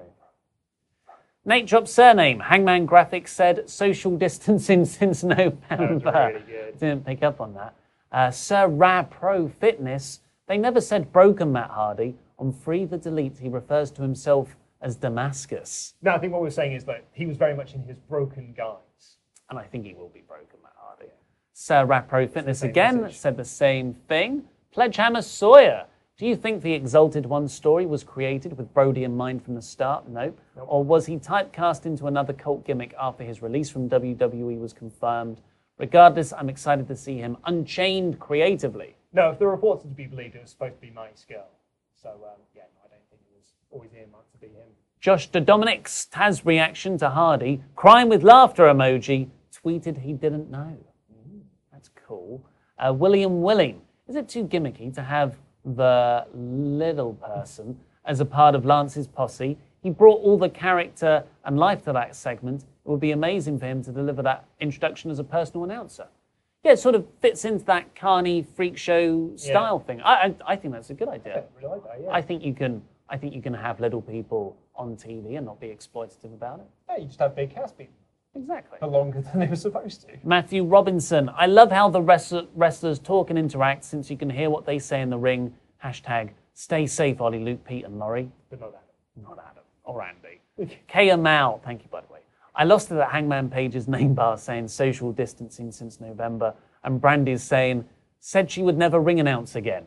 Nate dropped surname. Hangman Graphics said social distancing since November. That was really good. Didn't pick up on that. Uh, Sir Ra Pro Fitness. They never said broken Matt Hardy. On Free the Delete, he refers to himself as Damascus. No, I think what we're saying is that he was very much in his broken guise. And I think he will be broken Matt Hardy. Sir Ra Pro Fitness again message. Said the same thing. Pledgehammer Sawyer. Do you think the Exalted One story was created with Brody in mind from the start? Nope. nope. Or was he typecast into another cult gimmick after his release from W W E was confirmed? Regardless, I'm excited to see him unchained creatively. No, if the reports are to be believed, it was supposed to be Marty Scurll. So, um, yeah, no, I don't think it was always earmarked to be him. Josh the Dominic's Taz reaction to Hardy, crying with laughter emoji, tweeted he didn't know. Mm, that's cool. Uh, William Willing, is it too gimmicky to have the little person as a part of Lance's posse? He brought all the character and life to that segment. It would be amazing for him to deliver that introduction as a personal announcer. Yeah, it sort of fits into that Carney freak show style yeah. thing. I, I I think that's a good idea. I really like that, yeah. I think you can I think you can have little people on T V and not be exploitative about it. Yeah, you just have big cast people. Exactly. For longer than they were supposed to. Matthew Robinson. I love how the wrestler, wrestlers talk and interact since you can hear what they say in the ring. Hashtag stay safe, Ollie, Luke, Pete, and Laurie. But not Adam. Not Adam. Or Andy. Kaya Mao. Thank you, by the way. I lost it at Hangman Page's name bar saying social distancing since November. And Brandy's saying, said she would never ring announce again.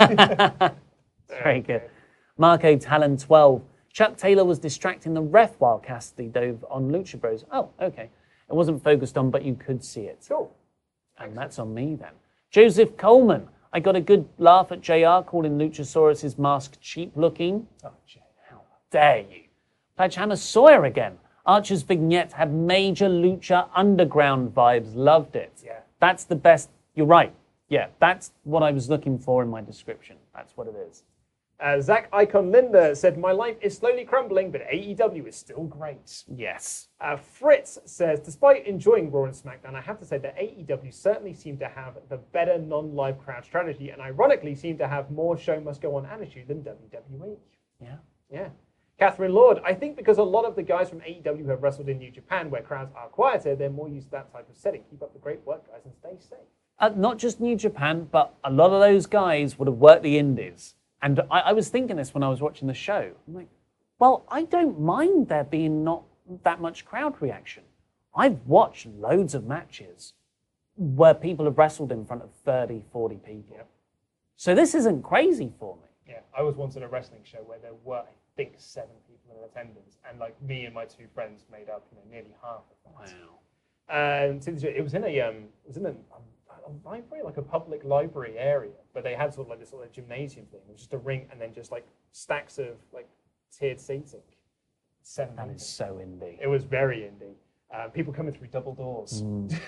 Very good. Marco Talon twelve. Chuck Taylor was distracting the ref while Cassidy dove on Lucha Bros. Oh, okay. It wasn't focused on, but you could see it. Cool. And that's on me then. Joseph Coleman. I got a good laugh at J R calling Luchasaurus' mask cheap looking. Oh, J R. How dare you. Pledgehammer Sawyer again. Archer's vignette had major Lucha Underground vibes. Loved it. Yeah. That's the best. You're right. Yeah, that's what I was looking for in my description. That's what it is. Uh, Zach Icon Linda said, my life is slowly crumbling, but A E W is still great. Yes. Uh, Fritz says, despite enjoying Raw and SmackDown, I have to say that A E W certainly seem to have the better non-live crowd strategy and ironically seem to have more show must go on attitude than W W E. Yeah. Yeah. Catherine Lord, I think because a lot of the guys from A E W have wrestled in New Japan where crowds are quieter, they're more used to that type of setting. Keep up the great work, guys, and stay safe. Uh, not just New Japan, but a lot of those guys would have worked the indies. And I, I was thinking this when I was watching the show. I'm like, well, I don't mind there being not that much crowd reaction. I've watched loads of matches where people have wrestled in front of thirty, forty people. Yep. So this isn't crazy for me. Yeah, I was once at a wrestling show where there were, I think, seven people in attendance, and like me and my two friends made up, you know, nearly half of that. Wow. And it was in a, um, it was in a, a library, like a public library area, but they had sort of like this sort of gymnasium thing. It was just a ring and then just like stacks of like tiered seating. Seven That people. is so indie. It was very indie. Uh, people coming through double doors.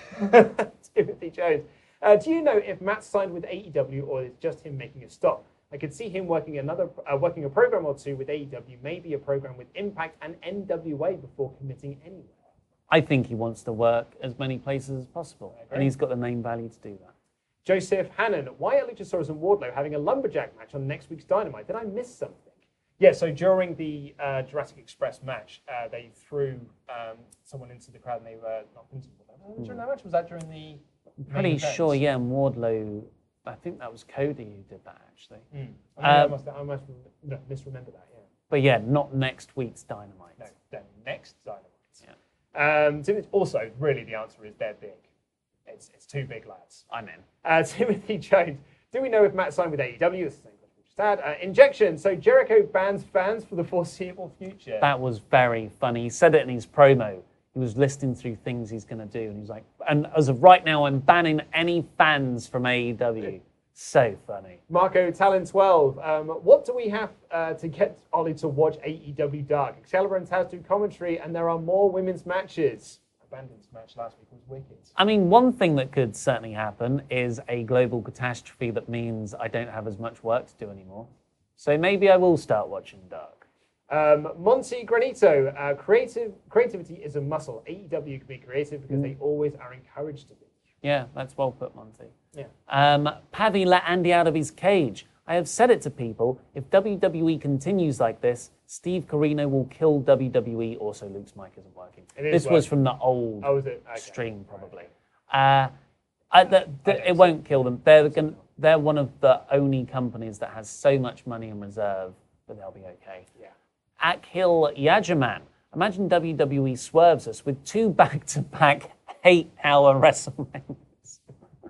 Mm. Timothy Jones. Uh, do you know if Matt signed with A E W or is just him making a stop? I could see him working another, uh, working a program or two with A E W, maybe a program with Impact and N W A before committing anywhere. I think he wants to work as many places as possible, and he's got the name value to do that. Joseph Hannon, why are Luchasaurus and Wardlow having a lumberjack match on next week's Dynamite? Did I miss something? Yeah, so during the uh, Jurassic Express match, uh, they threw um, someone into the crowd and they were not into them. During that match? Was that during the I'm pretty main sure, event? yeah, and Wardlow, I think that was Cody who did that, actually. Mm. I, mean, I Um, must, I must no, misremember that, yeah. But yeah, not next week's Dynamite. No, the next Dynamite. Yeah. Um, Timothy, also, really, the answer is they're big. It's, it's two big lads. I'm in. Uh, Timothy Jones, do we know if Matt signed with A E W? That's the same question we just had. Uh, Injection, so Jericho bans fans for the foreseeable future. That was very funny. He said it in his promo. He was listing through things he's going to do, and he's like, and as of right now, I'm banning any fans from A E W. So funny. Marco Talon twelve, um, what do we have uh, to get Ollie to watch A E W Dark? Excalibur and Taz do commentary, and there are more women's matches. Abandon's match last week was wicked. I mean, one thing that could certainly happen is a global catastrophe that means I don't have as much work to do anymore. So maybe I will start watching Dark. Um, Monty Granito, uh, creative creativity is a muscle. A E W can be creative because Mm. they always are encouraged to be. Yeah, that's well put, Monty. Yeah. Um, Paddy let Andy out of his cage. I have said it to people, if W W E continues like this, Steve Corino will kill W W E. Also, Luke's mic isn't working. It is this was working. from the old Oh, is it? Okay. stream, probably. Uh, I, the, the, it won't kill them. They're, gonna, they're one of the only companies that has so much money in reserve that they'll be okay. Yeah. Akhil Yajaman. Imagine W W E swerves us with two back-to-back eight-hour WrestleManias.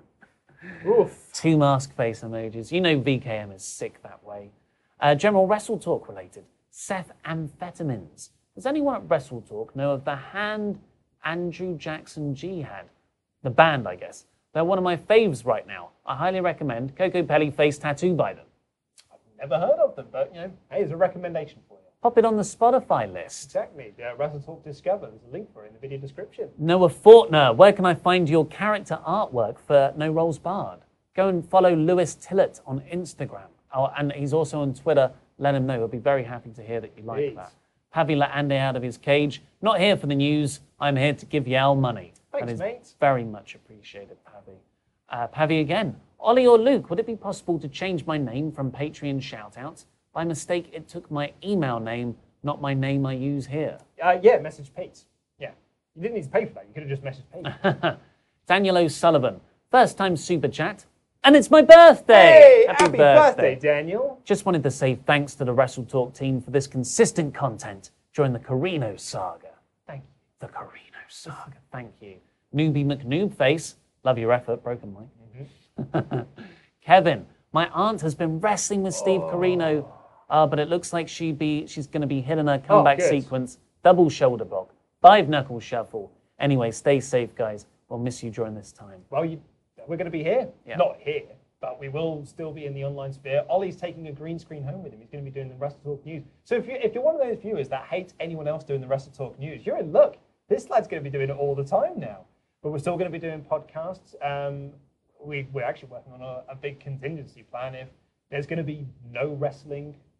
Oof. Two mask face emojis. You know V K M is sick that way. Uh, General Wrestle Talk related. Seth Amphetamines. Does anyone at Wrestle Talk know of the hand Andrew Jackson Jihad? The band, I guess. They're one of my faves right now. I highly recommend Coco Pelli face tattoo by them. Never heard of them, but you know, hey, it's a recommendation for you. Pop it on the Spotify list. Exactly. Yeah, Wrestle Talk Discover. There's a link for it in the video description. Noah Fortner, where can I find your character artwork for No Rolls Barred? Go and follow Lewis Tillett on Instagram. Oh, and he's also on Twitter. Let him know. He'll be very happy to hear that you like Please. that. Pavi let Andy out of his cage. Not here for the news. I'm here to give Yal money. Thanks, that is mate. very much appreciated, Pavi. Uh, Pavi again. Ollie or Luke, would it be possible to change my name from Patreon shoutouts? By mistake, it took my email name, not my name I use here. Uh, yeah, message Pete. Yeah. You didn't need to pay for that. You could have just messaged Pete. Daniel O'Sullivan, first time super chat, and it's my birthday! Hey, happy, birthday. Daniel. Just wanted to say thanks to the Wrestle Talk team for this consistent content during the Carino saga. Thank you. The Carino saga, thank you. Newbie McNoobface, love your effort, broken mic. Mm-hmm. Kevin, my aunt has been wrestling with Steve oh. Carino, uh, but it looks like she be she's going to be hitting her comeback oh, sequence, double shoulder block, five knuckle shuffle. Anyway, stay safe, guys. We'll miss you during this time. Well, you, we're going to be here. Yeah. Not here, but we will still be in the online sphere. Ollie's taking a green screen home with him. He's going to be doing the Wrestle Talk News. So if, you, if you're one of those viewers that hates anyone else doing the Wrestle Talk News, you're in luck. This lad's going to be doing it all the time now. But we're still going to be doing podcasts. Um, we, we're actually working on a, a big contingency plan if there's going to be no wrestling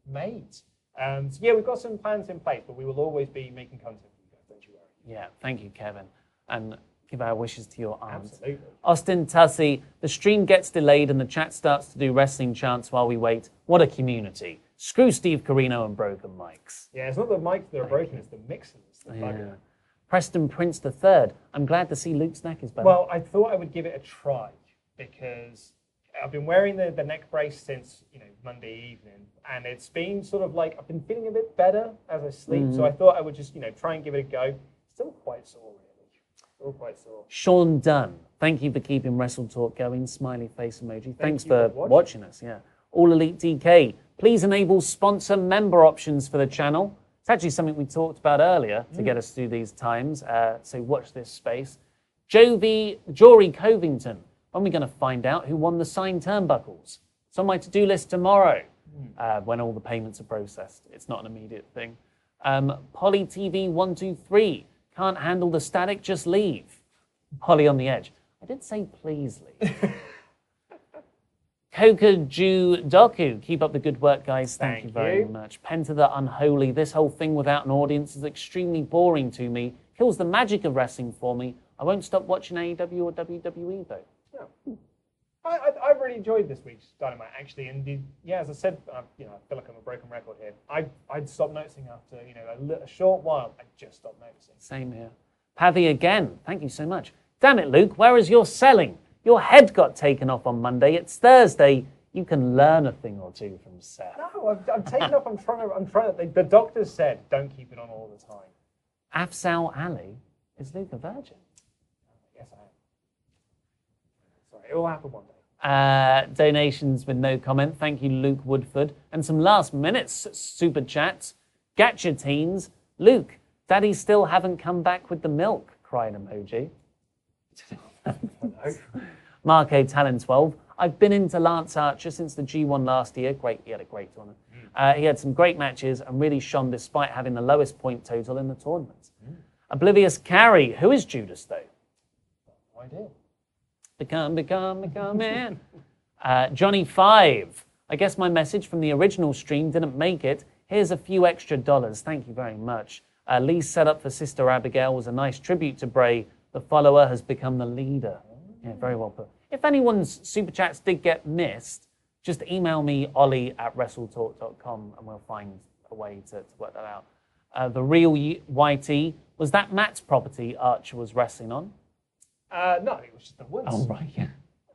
made. Um, so yeah, we've got some plans in place, but we will always be making content for you guys, don't you worry. Yeah, thank you, Kevin. And give our wishes to your aunt. Absolutely. Austin Tussey, the stream gets delayed and the chat starts to do wrestling chants while we wait. What a community. Screw Steve Corino and broken mics. Yeah, it's not the mics that are Thank broken, you. it's the mixers. The Yeah. bugger. Preston Prince the Third. I'm glad to see Luke Snack is better. Well, I thought I would give it a try because I've been wearing the, the neck brace since, you know, Monday evening, and it's been sort of like I've been feeling a bit better as I sleep. Mhm. So I thought I would just, you know, try and give it a go. Still quite sore, really. Still quite sore. Sean Dunn, thank you for keeping Wrestle Talk going. Smiley face emoji. Thank Thanks you for for watching. watching us. Yeah. All Elite D K. Please enable sponsor member options for the channel. It's actually something we talked about earlier to Mm. get us through these times. Uh, so watch this space. Jovi, Jory Covington. When are we going to find out who won the signed turnbuckles? It's on my to-do list tomorrow uh, when all the payments are processed. It's not an immediate thing. Um, Polly T V one two three. Can't handle the static, just leave. Polly on the edge. I did say please leave. Kokaju Doku, keep up the good work, guys. Thank, Thank you very you. much. Penta the Unholy, this whole thing without an audience is extremely boring to me. Kills the magic of wrestling for me. I won't stop watching A E W or W W E, though. Yeah. I, I, I really enjoyed this week's Dynamite, actually. And the, yeah, as I said, uh, you know, I feel like I'm a broken record here. I, I'd stopped noticing after, you know, a, li- a short while. I just stopped noticing. Same here. Pathy again, thank you so much. Damn it, Luke, where is your selling? Your head got taken off on Monday. It's Thursday. You can learn a thing or two from Seth. No, I've, I've taken off. I'm trying to. I'm trying to. The, the doctor said, "Don't keep it on all the time." Afsal Ali, is Luke a virgin? Yes, I am. Sorry, it will happen one day. Uh, donations with no comment. Thank you, Luke Woodford. And some last minute s- super chats. Gatcha teens. Luke, Daddy still haven't come back with the milk. Crying emoji. Mark A. Talon twelve. I've been into Lance Archer since the G one last year. Great, he had a great tournament. Mm. Uh, he had some great matches and really shone despite having the lowest point total in the tournament. Mm. Oblivious Carrie. Who is Judas, though? No idea. Become, become, become man. uh, Johnny Five. I guess my message from the original stream didn't make it. Here's a few extra dollars. Thank you very much. Uh, Lee's setup for Sister Abigail was a nice tribute to Bray. The follower has become the leader. Yeah, very well put. If anyone's super chats did get missed, just email me, Ollie at wrestletalk dot com, and we'll find a way to, to work that out. Uh, the real Y T, was that Matt's property Archer was wrestling on? Uh, no, it was just the woods. Oh, right, yeah.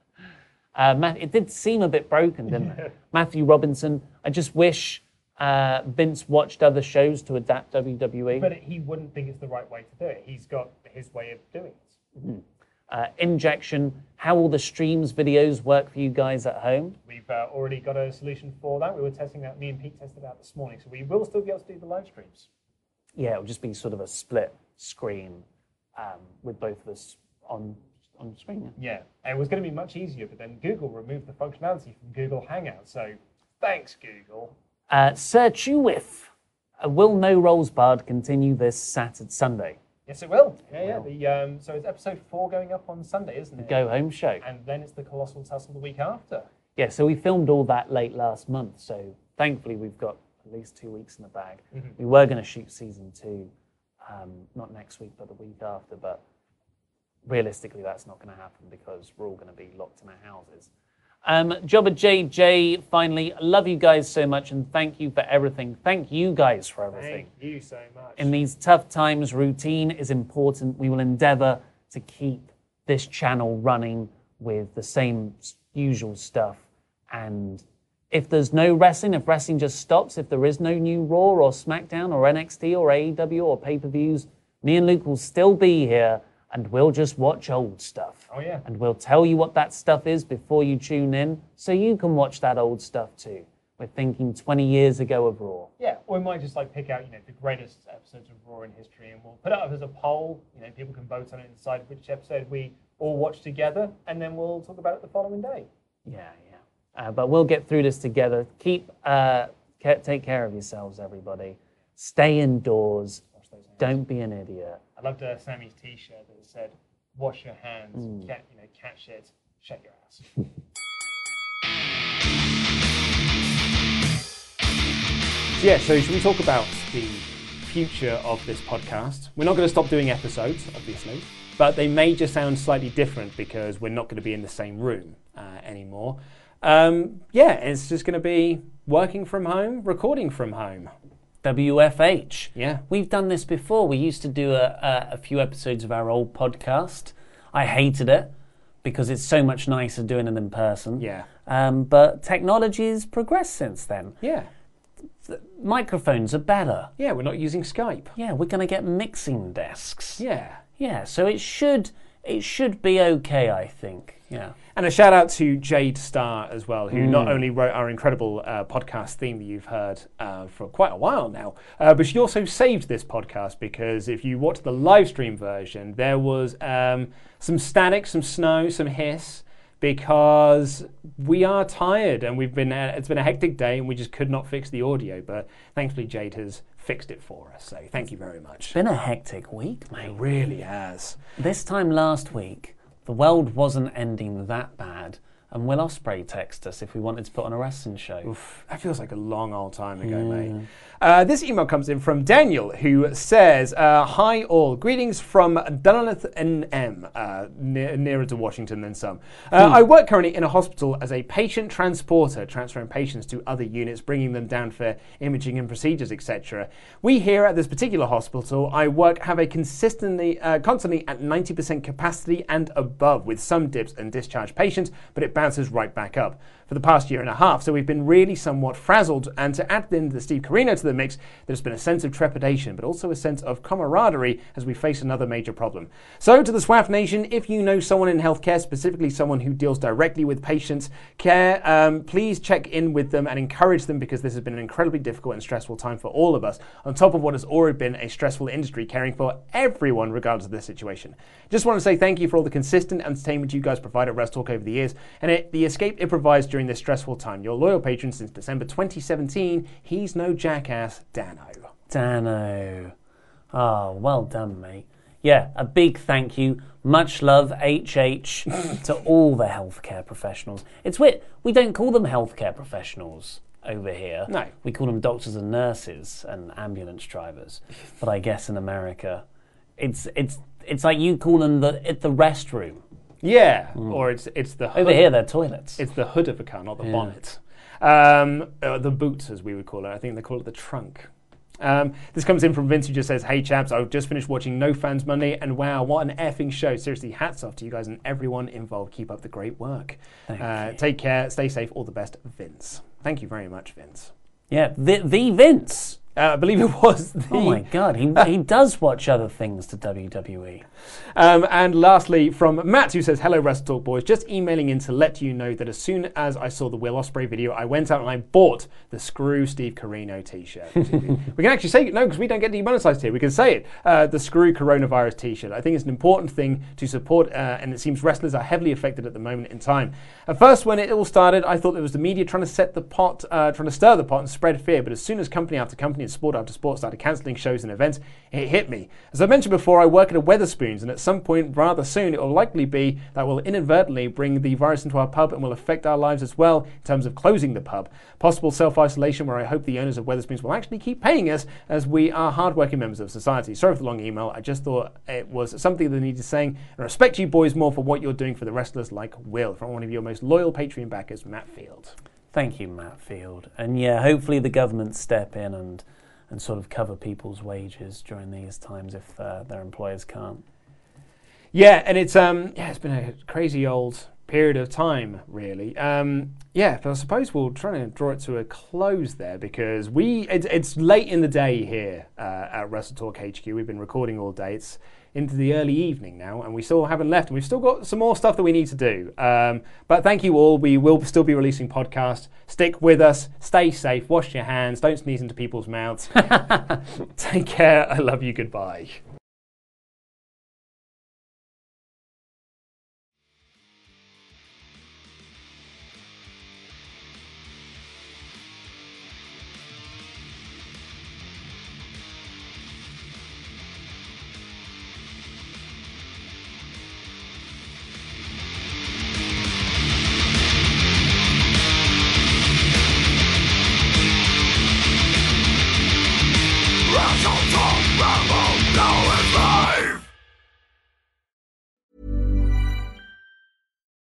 Uh, Matt, it did seem a bit broken, didn't it? Matthew Robinson, I just wish uh, Vince watched other shows to adapt W W E. But he wouldn't think it's the right way to do it. He's got his way of doing it. Mm-hmm. Uh, injection, how will the streams videos work for you guys at home? We've uh, already got a solution for that. We were testing that. Me and Pete tested out this morning. So we will still be able to do the live streams. Yeah, it'll just be sort of a split screen um, with both of us on on screen. Yeah, and it was going to be much easier, but then Google removed the functionality from Google Hangouts. So thanks, Google. Uh, Sir Chewith, uh, will No Rolls Bard continue this Saturday, Sunday? Yes, it will. Yeah, yeah. The, um, so it's episode four going up on Sunday, isn't it? The Go Home show. And then it's the Colossal Tussle the week after. Yeah, so we filmed all that late last month. So thankfully we've got at least two weeks in the bag. Mm-hmm. We were going to shoot season two, um, not next week, but the week after. But realistically, that's not going to happen because we're all going to be locked in our houses. Um, Jobber J J, finally, love you guys so much and thank you for everything. Thank you guys for everything. Thank you so much. In these tough times, routine is important. We will endeavor to keep this channel running with the same usual stuff. And if there's no wrestling, if wrestling just stops, if there is no new Raw or SmackDown or N X T or A E W or pay-per-views, me and Luke will still be here and we'll just watch old stuff. Oh, yeah. And we'll tell you what that stuff is before you tune in so you can watch that old stuff too. We're thinking twenty years ago of Raw. Yeah, or we might just like pick out, you know, the greatest episodes of Raw in history and we'll put it up as a poll. You know, people can vote on it and decide which episode we all watch together and then we'll talk about it the following day. Yeah, yeah. Uh, but we'll get through this together. Keep, uh, ca- take care of yourselves, everybody. Stay indoors. Don't be an idiot. I loved uh, Sammy's T-shirt that said, "Wash your hands, Mm. cat, you know, cat shit, shut your ass." Yeah, so should we talk about the future of this podcast? We're not going to stop doing episodes, obviously, but they may just sound slightly different because we're not going to be in the same room uh, anymore. Um, yeah, it's just going to be working from home, recording from home. W F H. Yeah. We've done this before. We used to do a, a, a few episodes of our old podcast. I hated it because it's so much nicer doing it in person. Yeah. Um, but technology has progressed since then. Yeah. The microphones are better. Yeah, we're not using Skype. Yeah, we're going to get mixing desks. Yeah. Yeah, so it should it should be okay, I think. Yeah. And a shout out to Jade Starr as well, who Mm. not only wrote our incredible uh, podcast theme that you've heard uh, for quite a while now, uh, but she also saved this podcast because if you watch the live stream version, there was um, some static, some snow, some hiss, because we are tired and we've been uh, it's been a hectic day and we just could not fix the audio. But thankfully, Jade has fixed it for us. So thank you very much. It's been a hectic week, mate. It really has. This time last week, the world wasn't ending that bad, and Will Ospreay texted us if we wanted to put on a wrestling show. Oof, that feels like a long old time ago, Yeah. mate. Uh, this email comes in from Daniel, who says, uh, "Hi all, greetings from Dunleth N M, uh, near, nearer to Washington than some. Uh, Hmm. I work currently in a hospital as a patient transporter, transferring patients to other units, bringing them down for imaging and procedures, et cetera. We here at this particular hospital I work have a consistently, uh, constantly at ninety percent capacity and above, with some dips and discharge patients, but it bounces right back up for the past year and a half. So we've been really somewhat frazzled. And to add in the Steve Carino to the mix, there's been a sense of trepidation, but also a sense of camaraderie as we face another major problem. So to the SWAF Nation, if you know someone in healthcare, specifically someone who deals directly with patients care, um, please check in with them and encourage them, because this has been an incredibly difficult and stressful time for all of us, on top of what has already been a stressful industry caring for everyone regardless of their situation. Just want to say thank you for all the consistent entertainment you guys provide at WrestleTalk over the years, and it, the escape it provides during this stressful time. Your loyal patron since December twenty seventeen, he's no jackass, Dano." Dano. Oh, well done, mate. Yeah, a big thank you. Much love, H H, to all the healthcare professionals. It's weird. We don't call them healthcare professionals over here. No. We call them doctors and nurses and ambulance drivers. But I guess in America, it's it's it's like you call them the at the restroom. Yeah, mm. or it's it's the hood. Over here they're toilets. It's the hood of a car, not the Yeah. bonnet. Um, uh, the boots, as we would call it. I think they call it the trunk. Um, this comes in from Vince, who just says, "Hey chaps, I've just finished watching No Fans Monday, and wow, what an effing show! Seriously, hats off to you guys and everyone involved. Keep up the great work. Thank Uh, you. take care, stay safe, all the best, Vince." Thank you very much, Vince. Yeah, the, the Vince. Uh, I believe it was the... Oh my God, he he does watch other things to W W E. Um, and lastly, from Matt, who says, "Hello, WrestleTalk boys. Just emailing in to let you know that as soon as I saw the Will Ospreay video, I went out and I bought the Screw Steve Carino t-shirt." We can actually say it, no, because we don't get demonetized here. We can say it. Uh, the Screw Coronavirus t-shirt. I think it's an important thing to support, uh, and it seems wrestlers are heavily affected at the moment in time. At first, when it all started, I thought it was the media trying to set the pot, uh, trying to stir the pot and spread fear. But as soon as company after company and sport after sport started cancelling shows and events, it hit me. As I mentioned before, I work at a Weatherspoons, and at some point rather soon it will likely be that will inadvertently bring the virus into our pub and will affect our lives as well in terms of closing the pub. Possible self-isolation where I hope the owners of Weatherspoons will actually keep paying us, as we are hard-working members of society. Sorry for the long email. I just thought it was something that needed saying, and I respect you boys more for what you're doing for the wrestlers like Will. From one of your most loyal Patreon backers, Matt Field. Thank you, Matt Field. And yeah, hopefully the government step in and and sort of cover people's wages during these times if uh, their employers can't. Yeah, and it's um yeah, it's been a crazy old period of time, really. Um, yeah, but I suppose we'll try to draw it to a close there, because we it, it's late in the day here uh, at WrestleTalk H Q. We've been recording all day. It's into the early evening now, and we still haven't left, and we've still got some more stuff that we need to do. Um, but thank you all. We will still be releasing podcasts. Stick with us. Stay safe. Wash your hands. Don't sneeze into people's mouths. Take care. I love you. Goodbye.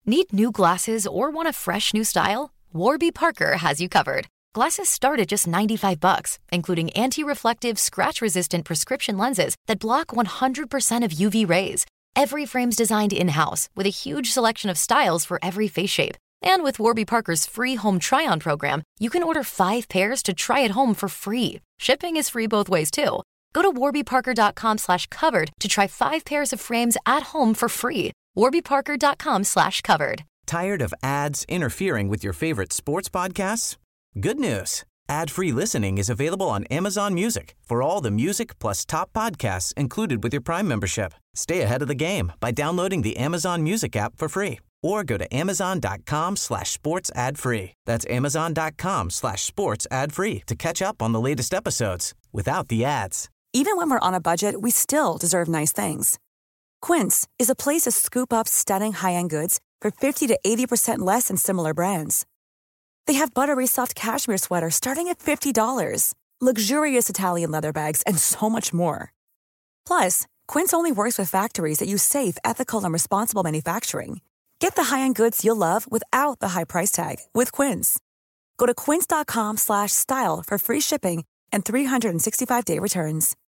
Need new glasses or want a fresh new style? Warby Parker has you covered. Glasses start at just ninety-five bucks, including anti-reflective, scratch-resistant prescription lenses that block one hundred percent of U V rays. Every frame's designed in-house with a huge selection of styles for every face shape. And with Warby Parker's free home try-on program, you can order five pairs to try at home for free. Shipping is free both ways, too. Go to warbyparker.com slash covered to try five pairs of frames at home for free. warbyparker.com slash covered. Tired of ads interfering with your favorite sports podcasts? Good news. Ad-free listening is available on Amazon Music for all the music plus top podcasts included with your Prime membership. Stay ahead of the game by downloading the Amazon Music app for free or go to amazon.com slash sports ad free. That's amazon.com slash sports ad free to catch up on the latest episodes without the ads. Even when we're on a budget, we still deserve nice things. Quince is a place to scoop up stunning high-end goods for fifty to eighty percent less than similar brands. They have buttery soft cashmere sweaters starting at fifty dollars, luxurious Italian leather bags, and so much more. Plus, Quince only works with factories that use safe, ethical, and responsible manufacturing. Get the high-end goods you'll love without the high price tag with Quince. Go to quince.com slash style for free shipping and three sixty-five day returns.